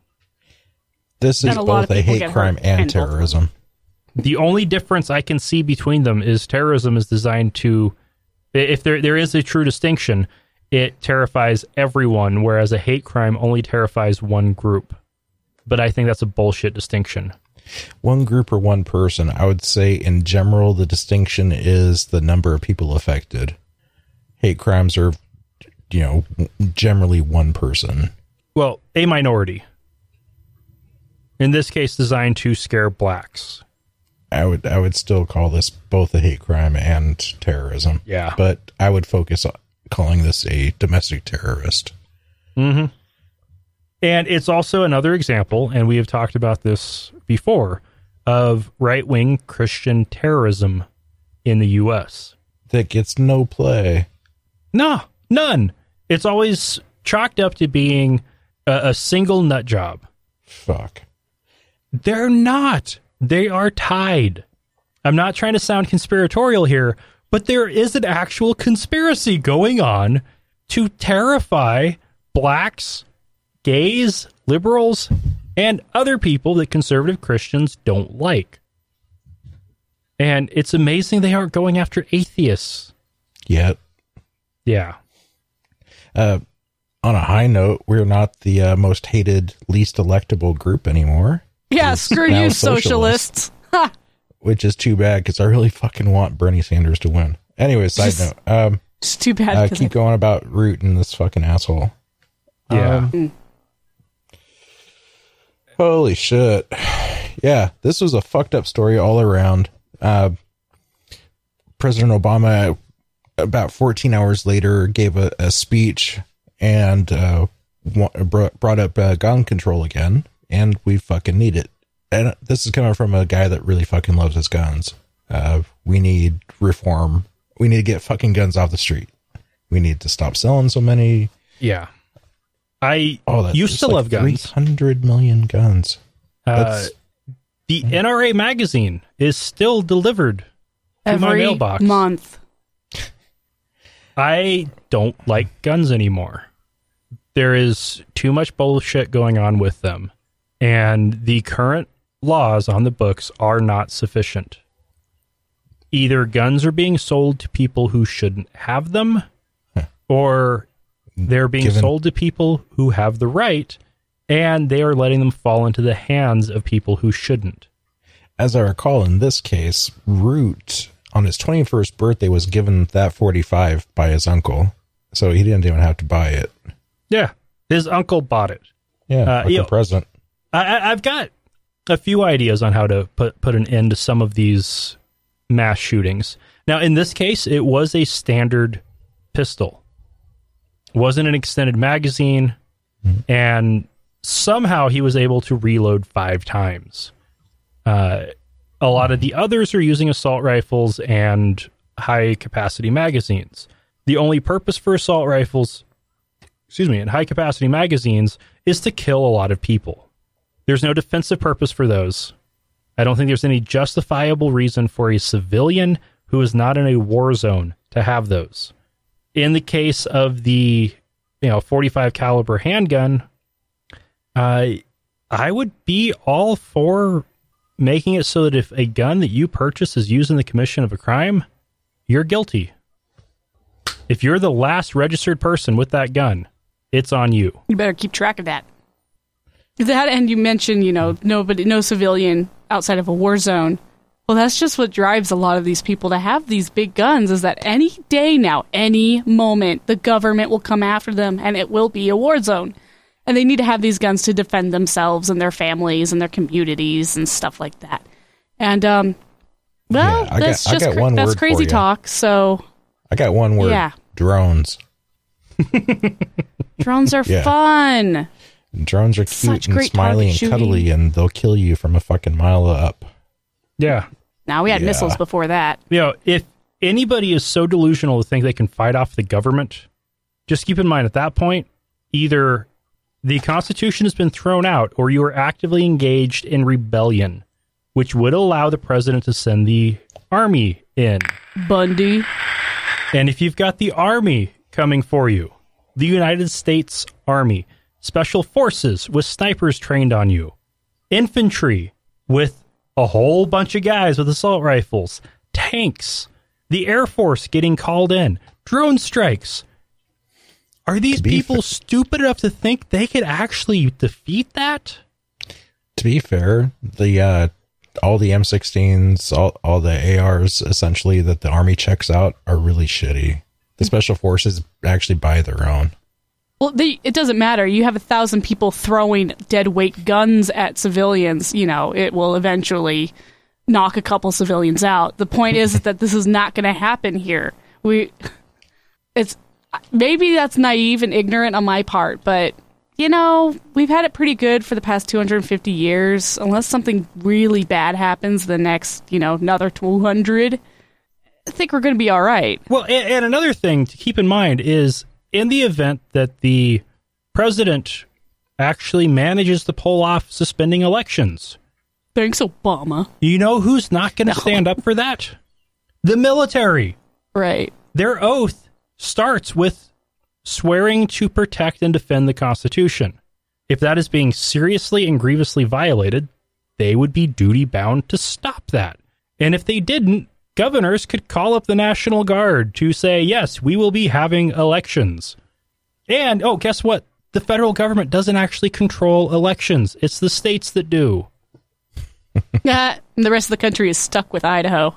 This is both a hate crime and terrorism. The only difference I can see between them is terrorism is designed to, if there is a true distinction, it terrifies everyone, whereas a hate crime only terrifies one group. But I think that's a bullshit distinction. One group or one person. I would say in general, the distinction is the number of people affected. Hate crimes are, generally one person. Well, a minority. In this case, designed to scare blacks. I would still call this both a hate crime and terrorism. Yeah. But I would focus on calling this a domestic terrorist. Mm-hmm. And it's also another example, and we have talked about this before, of right-wing Christian terrorism in the U.S. That gets no play. No, none. It's always chalked up to being a single nut job. Fuck. They're not. They are tied. I'm not trying to sound conspiratorial here, but there is an actual conspiracy going on to terrify blacks, gays, liberals, and other people that conservative Christians don't like. And it's amazing they aren't going after atheists yet. Yeah. On a high note, we're not the most hated, least electable group anymore. Yeah, screw you, socialists. Which is too bad, because I really fucking want Bernie Sanders to win. Anyway, side note. It's too bad. Keep going about Root and this fucking asshole. Yeah. Holy shit. Yeah, this was a fucked up story all around. President Obama, about 14 hours later, gave a speech and brought up gun control again, and we fucking need it. And this is coming from a guy that really fucking loves his guns. We need reform. We need to get fucking guns off the street. We need to stop selling so many. Yeah. I used to love guns. 300 million guns. The NRA magazine is still delivered to my mailbox every month. I don't like guns anymore. There is too much bullshit going on with them, and the current laws on the books are not sufficient. Either guns are being sold to people who shouldn't have them, or they're being sold to people who have the right, and they are letting them fall into the hands of people who shouldn't. As I recall, in this case, Root, on his 21st birthday, was given that 45 by his uncle, so he didn't even have to buy it. Yeah, his uncle bought it. Yeah, like the present. I've got a few ideas on how to put an end to some of these mass shootings. Now, in this case, it was a standard pistol. It wasn't an extended magazine, and somehow he was able to reload 5 times. A lot of the others are using assault rifles and high-capacity magazines. The only purpose for assault rifles, and high-capacity magazines is to kill a lot of people. There's no defensive purpose for those. I don't think there's any justifiable reason for a civilian who is not in a war zone to have those. In the case of the 45 caliber handgun, I would be all for making it so that if a gun that you purchase is used in the commission of a crime, you're guilty. If you're the last registered person with that gun, it's on you. You better keep track of that. That, and you mentioned, no civilian outside of a war zone. Well, that's just what drives a lot of these people to have these big guns, is that any day now, any moment, the government will come after them and it will be a war zone. And they need to have these guns to defend themselves and their families and their communities and stuff like that. And, that's crazy talk, so... I got one word. Yeah. Drones. Drones are fun. Drones are cute and smiley and cuddly, and they'll kill you from a fucking mile up. Yeah. Now, we had missiles before that. If anybody is so delusional to think they can fight off the government, just keep in mind at that point, either the Constitution has been thrown out or you are actively engaged in rebellion, which would allow the president to send the army in. Bundy. And if you've got the army coming for you, the United States Army, special forces with snipers trained on you, infantry with a whole bunch of guys with assault rifles, tanks, the Air Force getting called in, drone strikes. Are these people stupid enough to think they could actually defeat that? To be fair, all the M16s, all the ARs, essentially, that the Army checks out are really shitty. The special forces actually buy their own. Well, it doesn't matter. You have 1,000 people throwing dead weight guns at civilians. It will eventually knock a couple civilians out. The point is that this is not going to happen here. Maybe that's naive and ignorant on my part, but we've had it pretty good for the past 250 years. Unless something really bad happens the next, another 200, I think we're going to be all right. Well, and another thing to keep in mind is in the event that the president actually manages to pull off suspending elections. Thanks, Obama. You know who's not going to stand up for that? The military. Right. Their oath starts with swearing to protect and defend the Constitution. If that is being seriously and grievously violated, they would be duty-bound to stop that. And if they didn't, governors could call up the National Guard to say, yes, we will be having elections. And, guess what? The federal government doesn't actually control elections. It's the states that do. And the rest of the country is stuck with Idaho.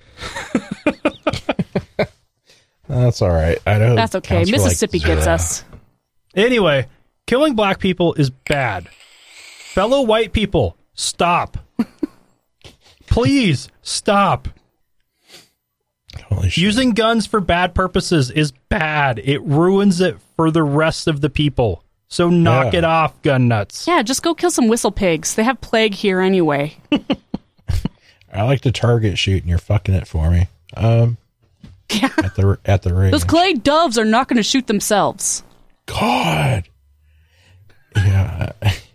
That's all right. Idaho. That's okay. Mississippi gets us. Anyway, killing black people is bad. Fellow white people, stop. Please, stop. Holy shit. Using guns for bad purposes is bad. It ruins it for the rest of the people. So knock it off, gun nuts. Yeah, just go kill some whistle pigs. They have plague here anyway. I like to target shoot, and you're fucking it for me. Yeah. At the range. Those clay doves are not going to shoot themselves. God. Yeah.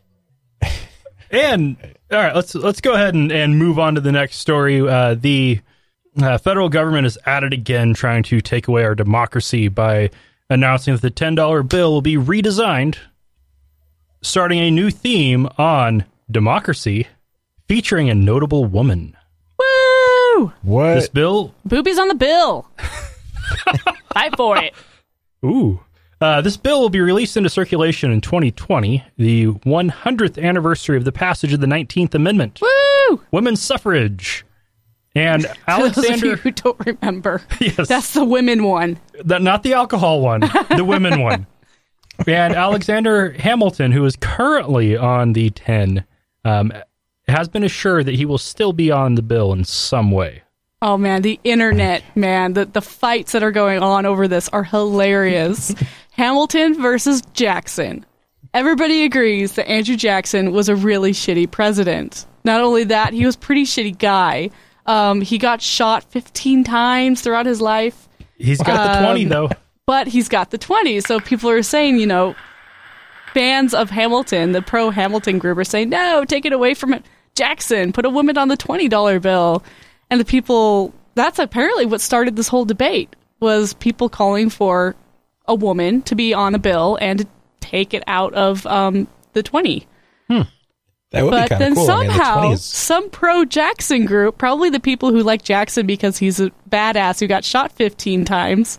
And all right, let's go ahead and move on to the next story. The federal government is at it again, trying to take away our democracy by announcing that the $10 bill will be redesigned, starting a new theme on democracy, featuring a notable woman. Woo! What? This bill? Boobies on the bill. Fight for it. Ooh. This bill will be released into circulation in 2020, the 100th anniversary of the passage of the 19th Amendment. Woo! Women's suffrage. And Alexander... For those of you who don't remember, yes, that's the women one. Not the alcohol one, the women one. And Alexander Hamilton, who is currently on the 10, has been assured that he will still be on the bill in some way. Oh, man, the internet, man, the fights that are going on over this are hilarious. Hamilton versus Jackson. Everybody agrees that Andrew Jackson was a really shitty president. Not only that, he was a pretty shitty guy. He got shot 15 times throughout his life. He's got the 20, though. But he's got the 20. So people are saying, fans of Hamilton, the pro-Hamilton group, are saying, no, take it away from Jackson. Put a woman on the $20 bill. And the people, that's apparently what started this whole debate, was people calling for a woman to be on a bill and to take it out of the 20. That would be kind of cool. But then somehow, some pro-Jackson group, probably the people who like Jackson because he's a badass who got shot 15 times,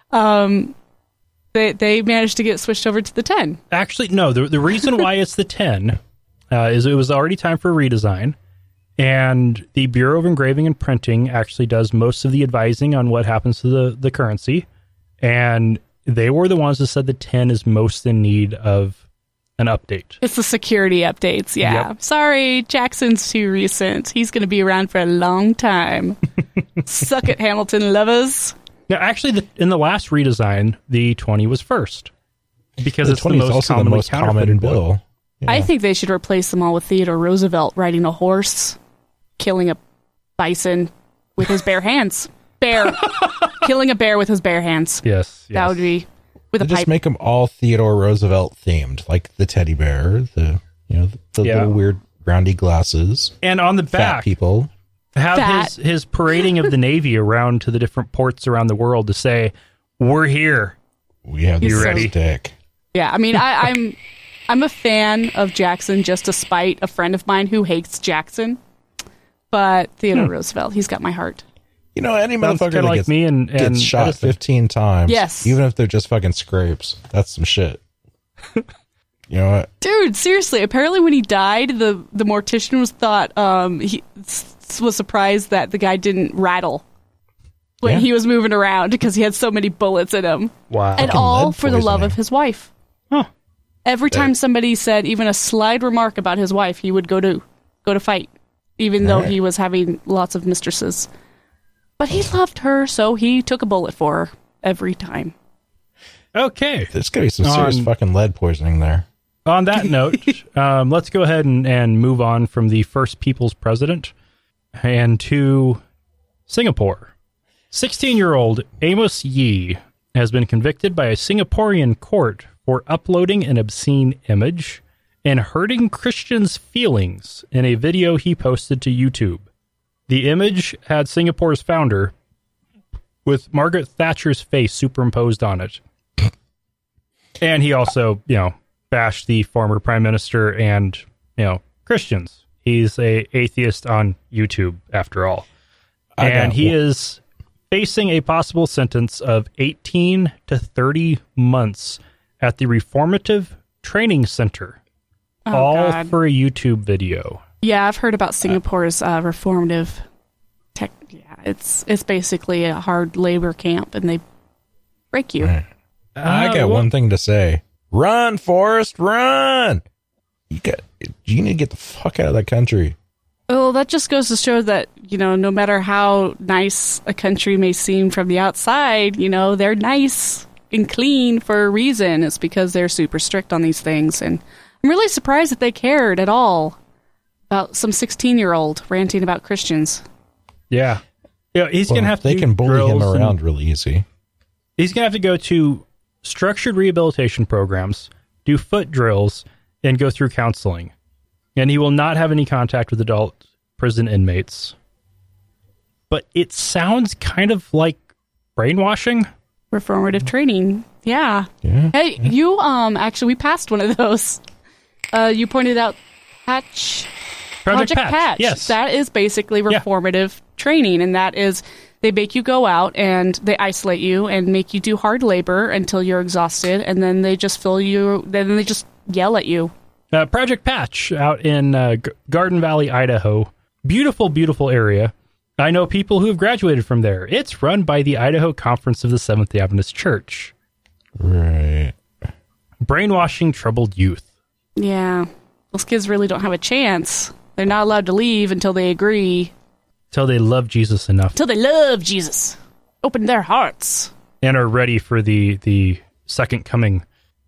they managed to get switched over to the 10. Actually, no. The reason why it's the 10 is it was already time for a redesign. And the Bureau of Engraving and Printing actually does most of the advising on what happens to the currency. And they were the ones that said the 10 is most in need of an update. It's the security updates, yeah. Yep. Sorry, Jackson's too recent. He's going to be around for a long time. Suck it, Hamilton lovers. Now, actually, in the last redesign, the 20 was first. Because it's the most common bill. Yeah. I think they should replace them all with Theodore Roosevelt riding a horse, killing a bison with his bare hands. Killing a bear with his bare hands. Yes. That would be with a pipe. Just make them all Theodore Roosevelt themed, like the teddy bear, the little weird roundy glasses. And on the back, fat people have his parading of the Navy around to the different ports around the world to say, "We're here. We have the ready stick." Yeah, I mean, I'm a fan of Jackson just to spite a friend of mine who hates Jackson. But Theodore Roosevelt, he's got my heart. Any motherfucker that like me and gets shot Edison. 15 times, yes, even if they're just fucking scrapes, that's some shit. You know what? Dude, seriously, apparently when he died, the mortician he was surprised that the guy didn't rattle when he was moving around because he had so many bullets in him. Wow. And all for the love of his wife. Huh. Every time somebody said even a slight remark about his wife, he would go to fight, even though he was having lots of mistresses. But he loved her, so he took a bullet for her every time. Okay. There's going to be some serious fucking lead poisoning there. On that note, let's go ahead and move on from the first people's president and to Singapore. 16-year-old Amos Yee has been convicted by a Singaporean court for uploading an obscene image and hurting Christians' feelings in a video he posted to YouTube. The image had Singapore's founder with Margaret Thatcher's face superimposed on it. And he also, bashed the former prime minister and, Christians. He's a atheist on YouTube, after all. And he is facing a possible sentence of 18 to 30 months at the Reformative Training Center. God. For a YouTube video. Yeah, I've heard about Singapore's reformative tech. Yeah, it's basically a hard labor camp, and they break you. I got one thing to say. Run, Forrest, run! You need to get the fuck out of that country. Well, that just goes to show that, no matter how nice a country may seem from the outside, they're nice and clean for a reason. It's because they're super strict on these things. And I'm really surprised that they cared at all about some 16-year-old ranting about Christians. Yeah. He's going to have to They can bully him around really easy. He's going to have to go to structured rehabilitation programs, do foot drills, and go through counseling. And he will not have any contact with adult prison inmates. But it sounds kind of like brainwashing. Reformative training. Yeah. Hey, you, actually, we passed one of those. You pointed out Project Patch. Yes. That is basically reformative training. And that is, they make you go out and they isolate you and make you do hard labor until you're exhausted. And then they just then they just yell at you. Project Patch out in Garden Valley, Idaho. Beautiful, beautiful area. I know people who have graduated from there. It's run by the Idaho Conference of the Seventh-day Adventist Church. Right. Brainwashing troubled youth. Yeah. Those kids really don't have a chance. They're not allowed to leave until they agree. Till they love Jesus enough. Till they love Jesus. Open their hearts. And are ready for the second coming.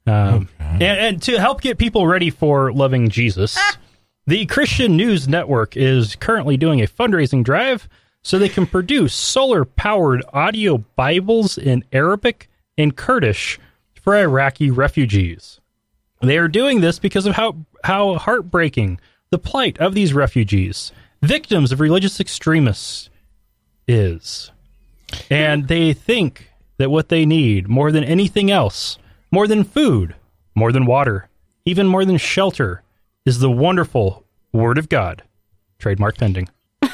And to help get people ready for loving Jesus, the Christian News Network is currently doing a fundraising drive so they can produce solar-powered audio Bibles in Arabic and Kurdish for Iraqi refugees. They are doing this because of how heartbreaking the plight of these refugees, victims of religious extremists, is. And they think that what they need more than anything else, more than food, more than water, even more than shelter, is the wonderful Word of God. Trademark pending.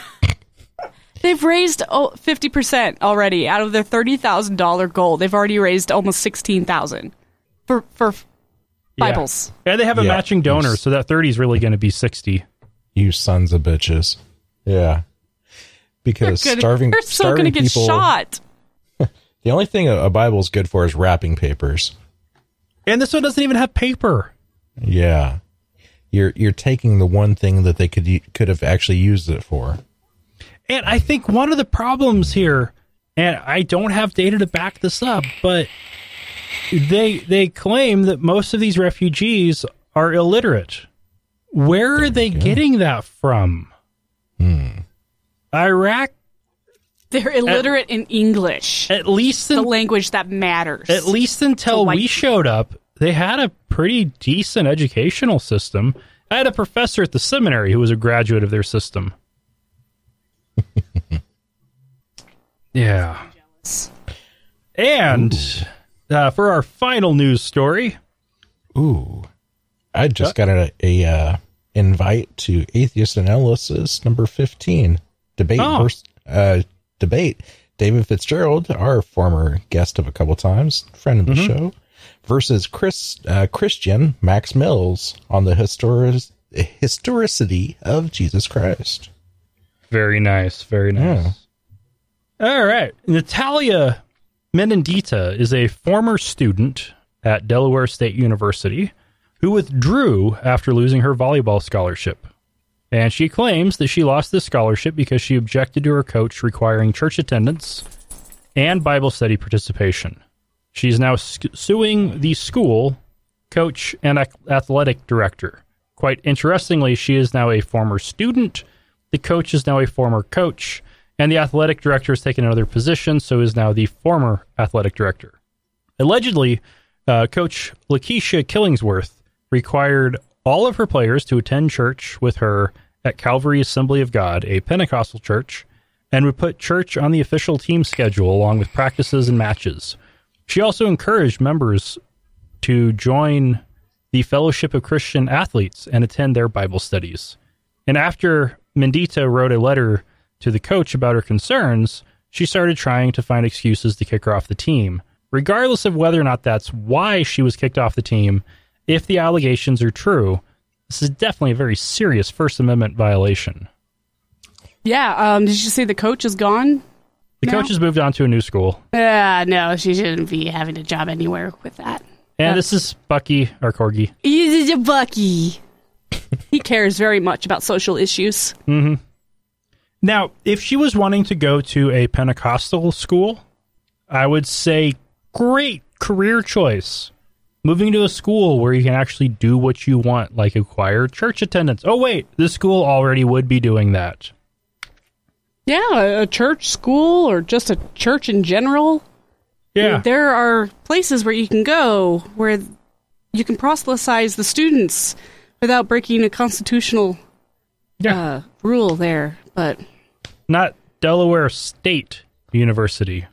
They've raised 50% already out of their $30,000 goal. They've already raised almost $16,000 for Bibles. Yeah, they have a matching donor, so that 30 is really going to be 60. You sons of bitches. Yeah. Because starving they're still going to get people, shot. The only thing a Bible's good for is wrapping papers. And this one doesn't even have paper. Yeah. You're taking the one thing that they could have actually used it for. And I think one of the problems here, and I don't have data to back this up, but they claim that most of these refugees are illiterate. Where are they getting that from? Iraq? They're illiterate in English. At least the language that matters. At least until we showed up, they had a pretty decent educational system. I had a professor at the seminary who was a graduate of their system. Yeah. And for our final news story. I just got a invite to Atheist Analysis number 15. Debate. David Fitzgerald, our former guest of a couple times, friend of the show, versus Christian Max Mills on the historicity of Jesus Christ. Very nice. Very nice. Yeah. All right. Natalia Menendita is a former student at Delaware State University who withdrew after losing her volleyball scholarship. And she claims that she lost this scholarship because she objected to her coach requiring church attendance and Bible study participation. She's now suing the school coach, and athletic director. Quite interestingly, she is now a former student. The coach is now a former coach, and the athletic director has taken another position, so is now the former athletic director. Allegedly, Coach Lakeisha Killingsworth required all of her players to attend church with her at Calvary Assembly of God, a Pentecostal church, and would put church on the official team schedule along with practices and matches. She also encouraged members to join the Fellowship of Christian Athletes and attend their Bible studies. And after Mendita wrote a letter to the coach about her concerns, she started trying to find excuses to kick her off the team. Regardless of whether or not that's why she was kicked off the team, if the allegations are true, this is definitely a very serious First Amendment violation. Yeah, did you say the coach is gone? The coach has moved on to a new school. No, she shouldn't be having a job anywhere with that. And this is Bucky, our corgi. He's a Bucky. He cares very much about social issues. Mm-hmm. Now, if she was wanting to go to a Pentecostal school, I would say, great career choice. Moving to a school where you can actually do what you want, like acquire church attendance. Oh, wait, this school already would be doing that. Yeah, a church school or just a church in general. Yeah. There are places where you can go where you can proselytize the students without breaking a constitutional rule there, but not Delaware State University.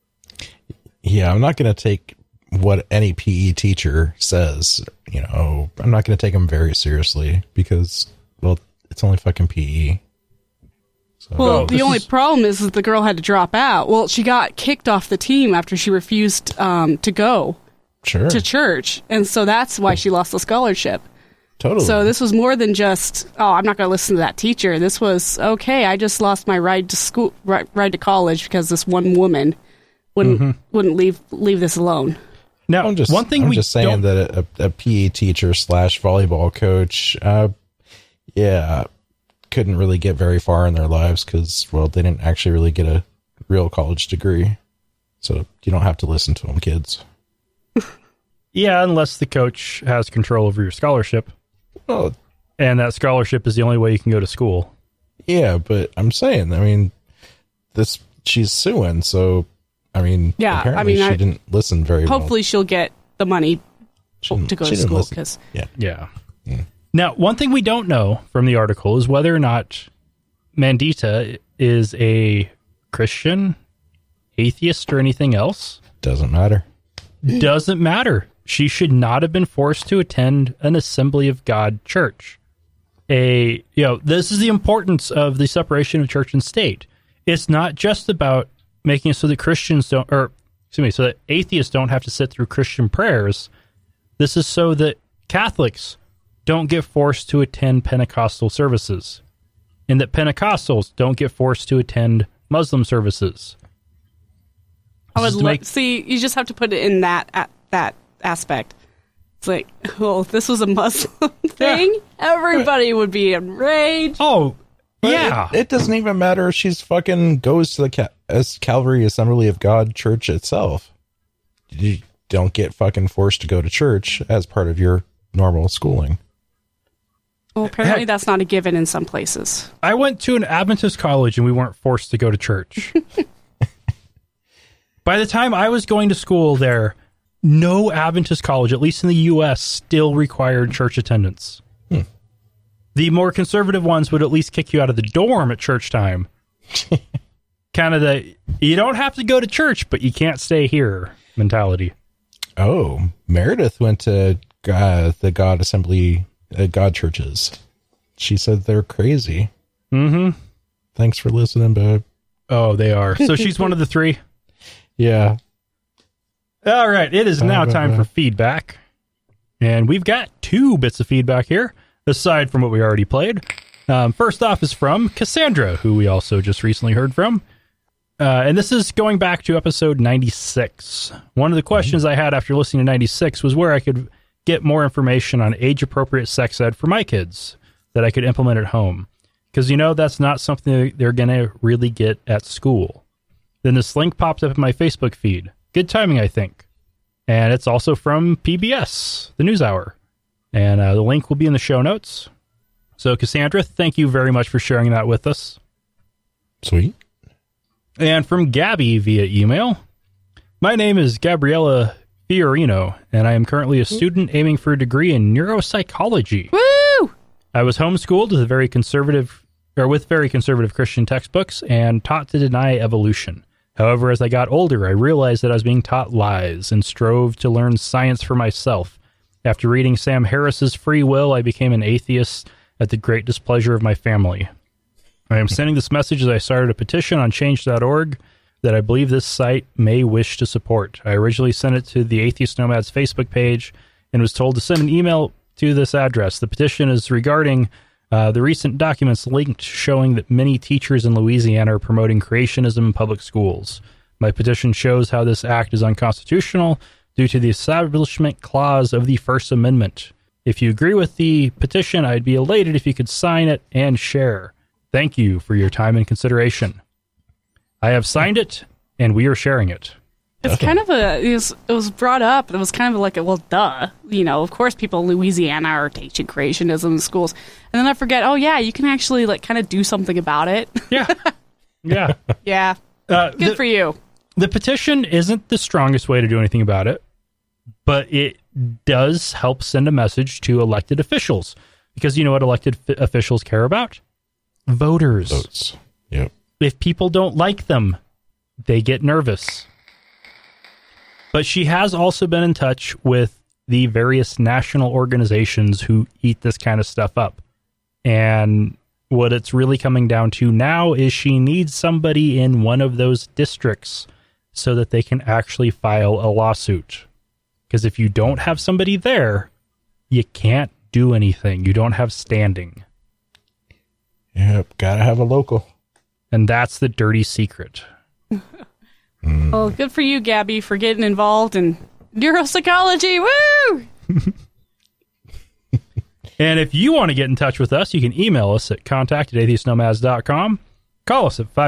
Yeah, I'm not going to take what any PE teacher says. You know, I'm not going to take them very seriously because, well, it's only fucking PE. So. Well, the only problem is that the girl had to drop out. Well, she got kicked off the team after she refused to go to church, and so that's why she lost the scholarship. Totally. So this was more than just, I'm not going to listen to that teacher. This was, okay, I just lost my ride to school, ride to college because this one woman wouldn't leave this alone. Now, I'm just saying that a PE teacher / volleyball coach, couldn't really get very far in their lives because, well, they didn't actually really get a real college degree. So you don't have to listen to them, kids. Yeah, unless the coach has control over your scholarship. Well, and that scholarship is the only way you can go to school. Yeah, but I'm saying, I mean, she's suing, so, I mean, apparently she didn't listen very well. Hopefully she'll get the money to go to school. Yeah. Now, one thing we don't know from the article is whether or not Mendita is a Christian, atheist, or anything else. Doesn't matter. Doesn't matter. She should not have been forced to attend an Assembly of God church. This is the importance of the separation of church and state. It's not just about making it so that so that atheists don't have to sit through Christian prayers. This is so that Catholics don't get forced to attend Pentecostal services, and that Pentecostals don't get forced to attend Muslim services. You just have to put it in that aspect. It's like, well, if this was a Muslim thing, everybody would be enraged. Oh, but yeah. It doesn't even matter if she's fucking goes to the Calvary Assembly of God church itself. You don't get fucking forced to go to church as part of your normal schooling. Well, apparently that's not a given in some places. I went to an Adventist college and we weren't forced to go to church. By the time I was going to school there, no Adventist college, at least in the U.S., still required church attendance. The more conservative ones would at least kick you out of the dorm at church time. Kind of you don't have to go to church, but you can't stay here mentality. Oh, Meredith went to the God Assembly, God churches. She said they're crazy. Mm-hmm. Thanks for listening, babe. Oh, they are. So she's one of the three? Yeah. All right. It is now time for feedback. And we've got 2 bits of feedback here, aside from what we already played. First off is from Cassandra, who we also just recently heard from. And this is going back to episode 96. One of the questions I had after listening to 96 was where I could get more information on age-appropriate sex ed for my kids that I could implement at home. Because, that's not something they're going to really get at school. Then this link popped up in my Facebook feed. Good timing, I think. And it's also from PBS, the NewsHour. And the link will be in the show notes. So, Cassandra, thank you very much for sharing that with us. Sweet. And from Gabby via email, my name is Gabriella Fiorino, and I am currently a student aiming for a degree in neuropsychology. Woo! I was homeschooled with very conservative Christian textbooks and taught to deny evolution. However, as I got older, I realized that I was being taught lies and strove to learn science for myself. After reading Sam Harris's Free Will, I became an atheist at the great displeasure of my family. I am sending this message as I started a petition on change.org that I believe this site may wish to support. I originally sent it to the Atheist Nomads Facebook page and was told to send an email to this address. The petition is regarding the recent documents linked showing that many teachers in Louisiana are promoting creationism in public schools. My petition shows how this act is unconstitutional due to the Establishment Clause of the First Amendment. If you agree with the petition, I'd be elated if you could sign it and share. Thank you for your time and consideration. I have signed it, and we are sharing it. It's kind of it was brought up. It was kind of like well, duh. You know, of course people in Louisiana are teaching creationism in schools. And then I forget, oh yeah, you can actually like kind of do something about it. Yeah. Yeah. Yeah. Good for you. The petition isn't the strongest way to do anything about it, but it does help send a message to elected officials. Because you know what elected officials care about? Voters. Votes. Yep. If people don't like them, they get nervous. But she has also been in touch with the various national organizations who eat this kind of stuff up. And what it's really coming down to now is she needs somebody in one of those districts so that they can actually file a lawsuit. Because if you don't have somebody there, you can't do anything. You don't have standing. Yep, gotta have a local. And that's the dirty secret. Well, good for you, Gabby, for getting involved in neuropsychology. Woo! And if you want to get in touch with us, you can email us at contact@atheistnomads.com. Call us at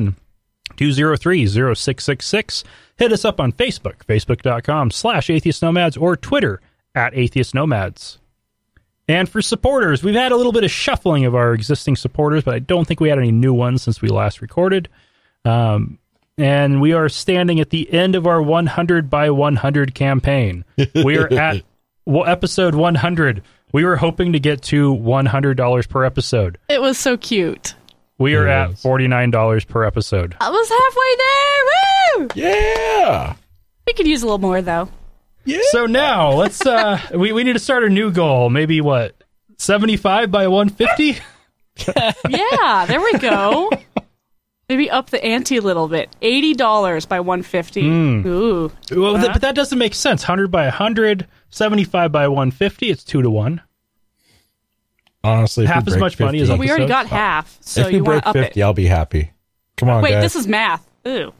541-203-0666. Hit us up on Facebook, facebook.com/atheistnomads, or Twitter @atheistnomads. And for supporters, we've had a little bit of shuffling of our existing supporters, but I don't think we had any new ones since we last recorded. And we are standing at the end of our 100 by 100 campaign. We are at episode 100. We were hoping to get to $100 per episode. It was so cute. We are at $49 per episode. I was halfway there. Woo! Yeah. We could use a little more, though. Yeah. So now let's we need to start a new goal. Maybe 75 by 150? Yeah, there we go. Maybe up the ante a little bit. $80 by 150. Ooh. Well, but that doesn't make sense. 100 by 100, 75 by 150, it's 2 to 1. Honestly, half as much 50, money as episodes. We already got half, so if we you want break to up 50, it. I'll be happy. Come on, Wait, guys. this is math. Ooh.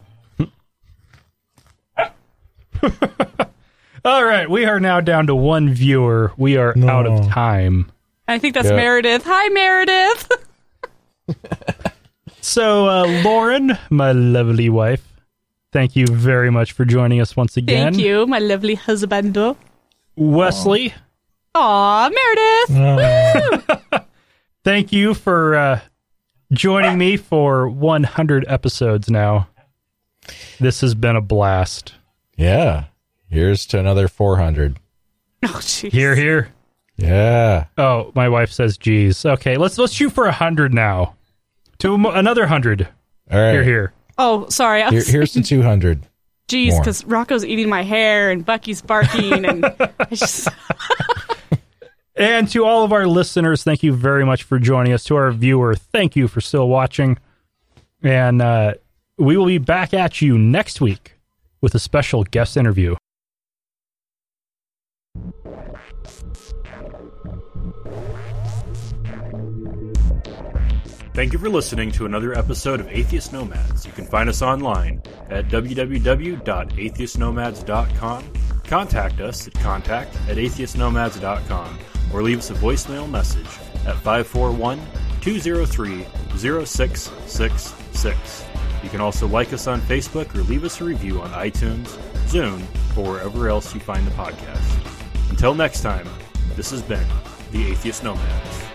All right, we are now down to one viewer. We are out of time. I think that's Meredith. Hi, Meredith. So, Lauren, my lovely wife, thank you very much for joining us once again. Thank you, my lovely husband. Wesley. Aw, Meredith. Woo! Thank you for joining me for 100 episodes now. This has been a blast. Yeah. Here's to another 400. Oh, jeez. Here. Yeah. Oh, my wife says, geez. Okay, let's shoot for 100 now. To another 100. All right. Here. Oh, sorry. Here's to 200. Jeez, because Rocco's eating my hair and Bucky's barking. And it's just... And to all of our listeners, thank you very much for joining us. To our viewer, thank you for still watching. And we will be back at you next week with a special guest interview. Thank you for listening to another episode of Atheist Nomads. You can find us online at www.atheistnomads.com. Contact us at contact@atheistnomads.com or leave us a voicemail message at 541-203-0666. You can also like us on Facebook or leave us a review on iTunes, Zune, or wherever else you find the podcast. Until next time, this has been the Atheist Nomads.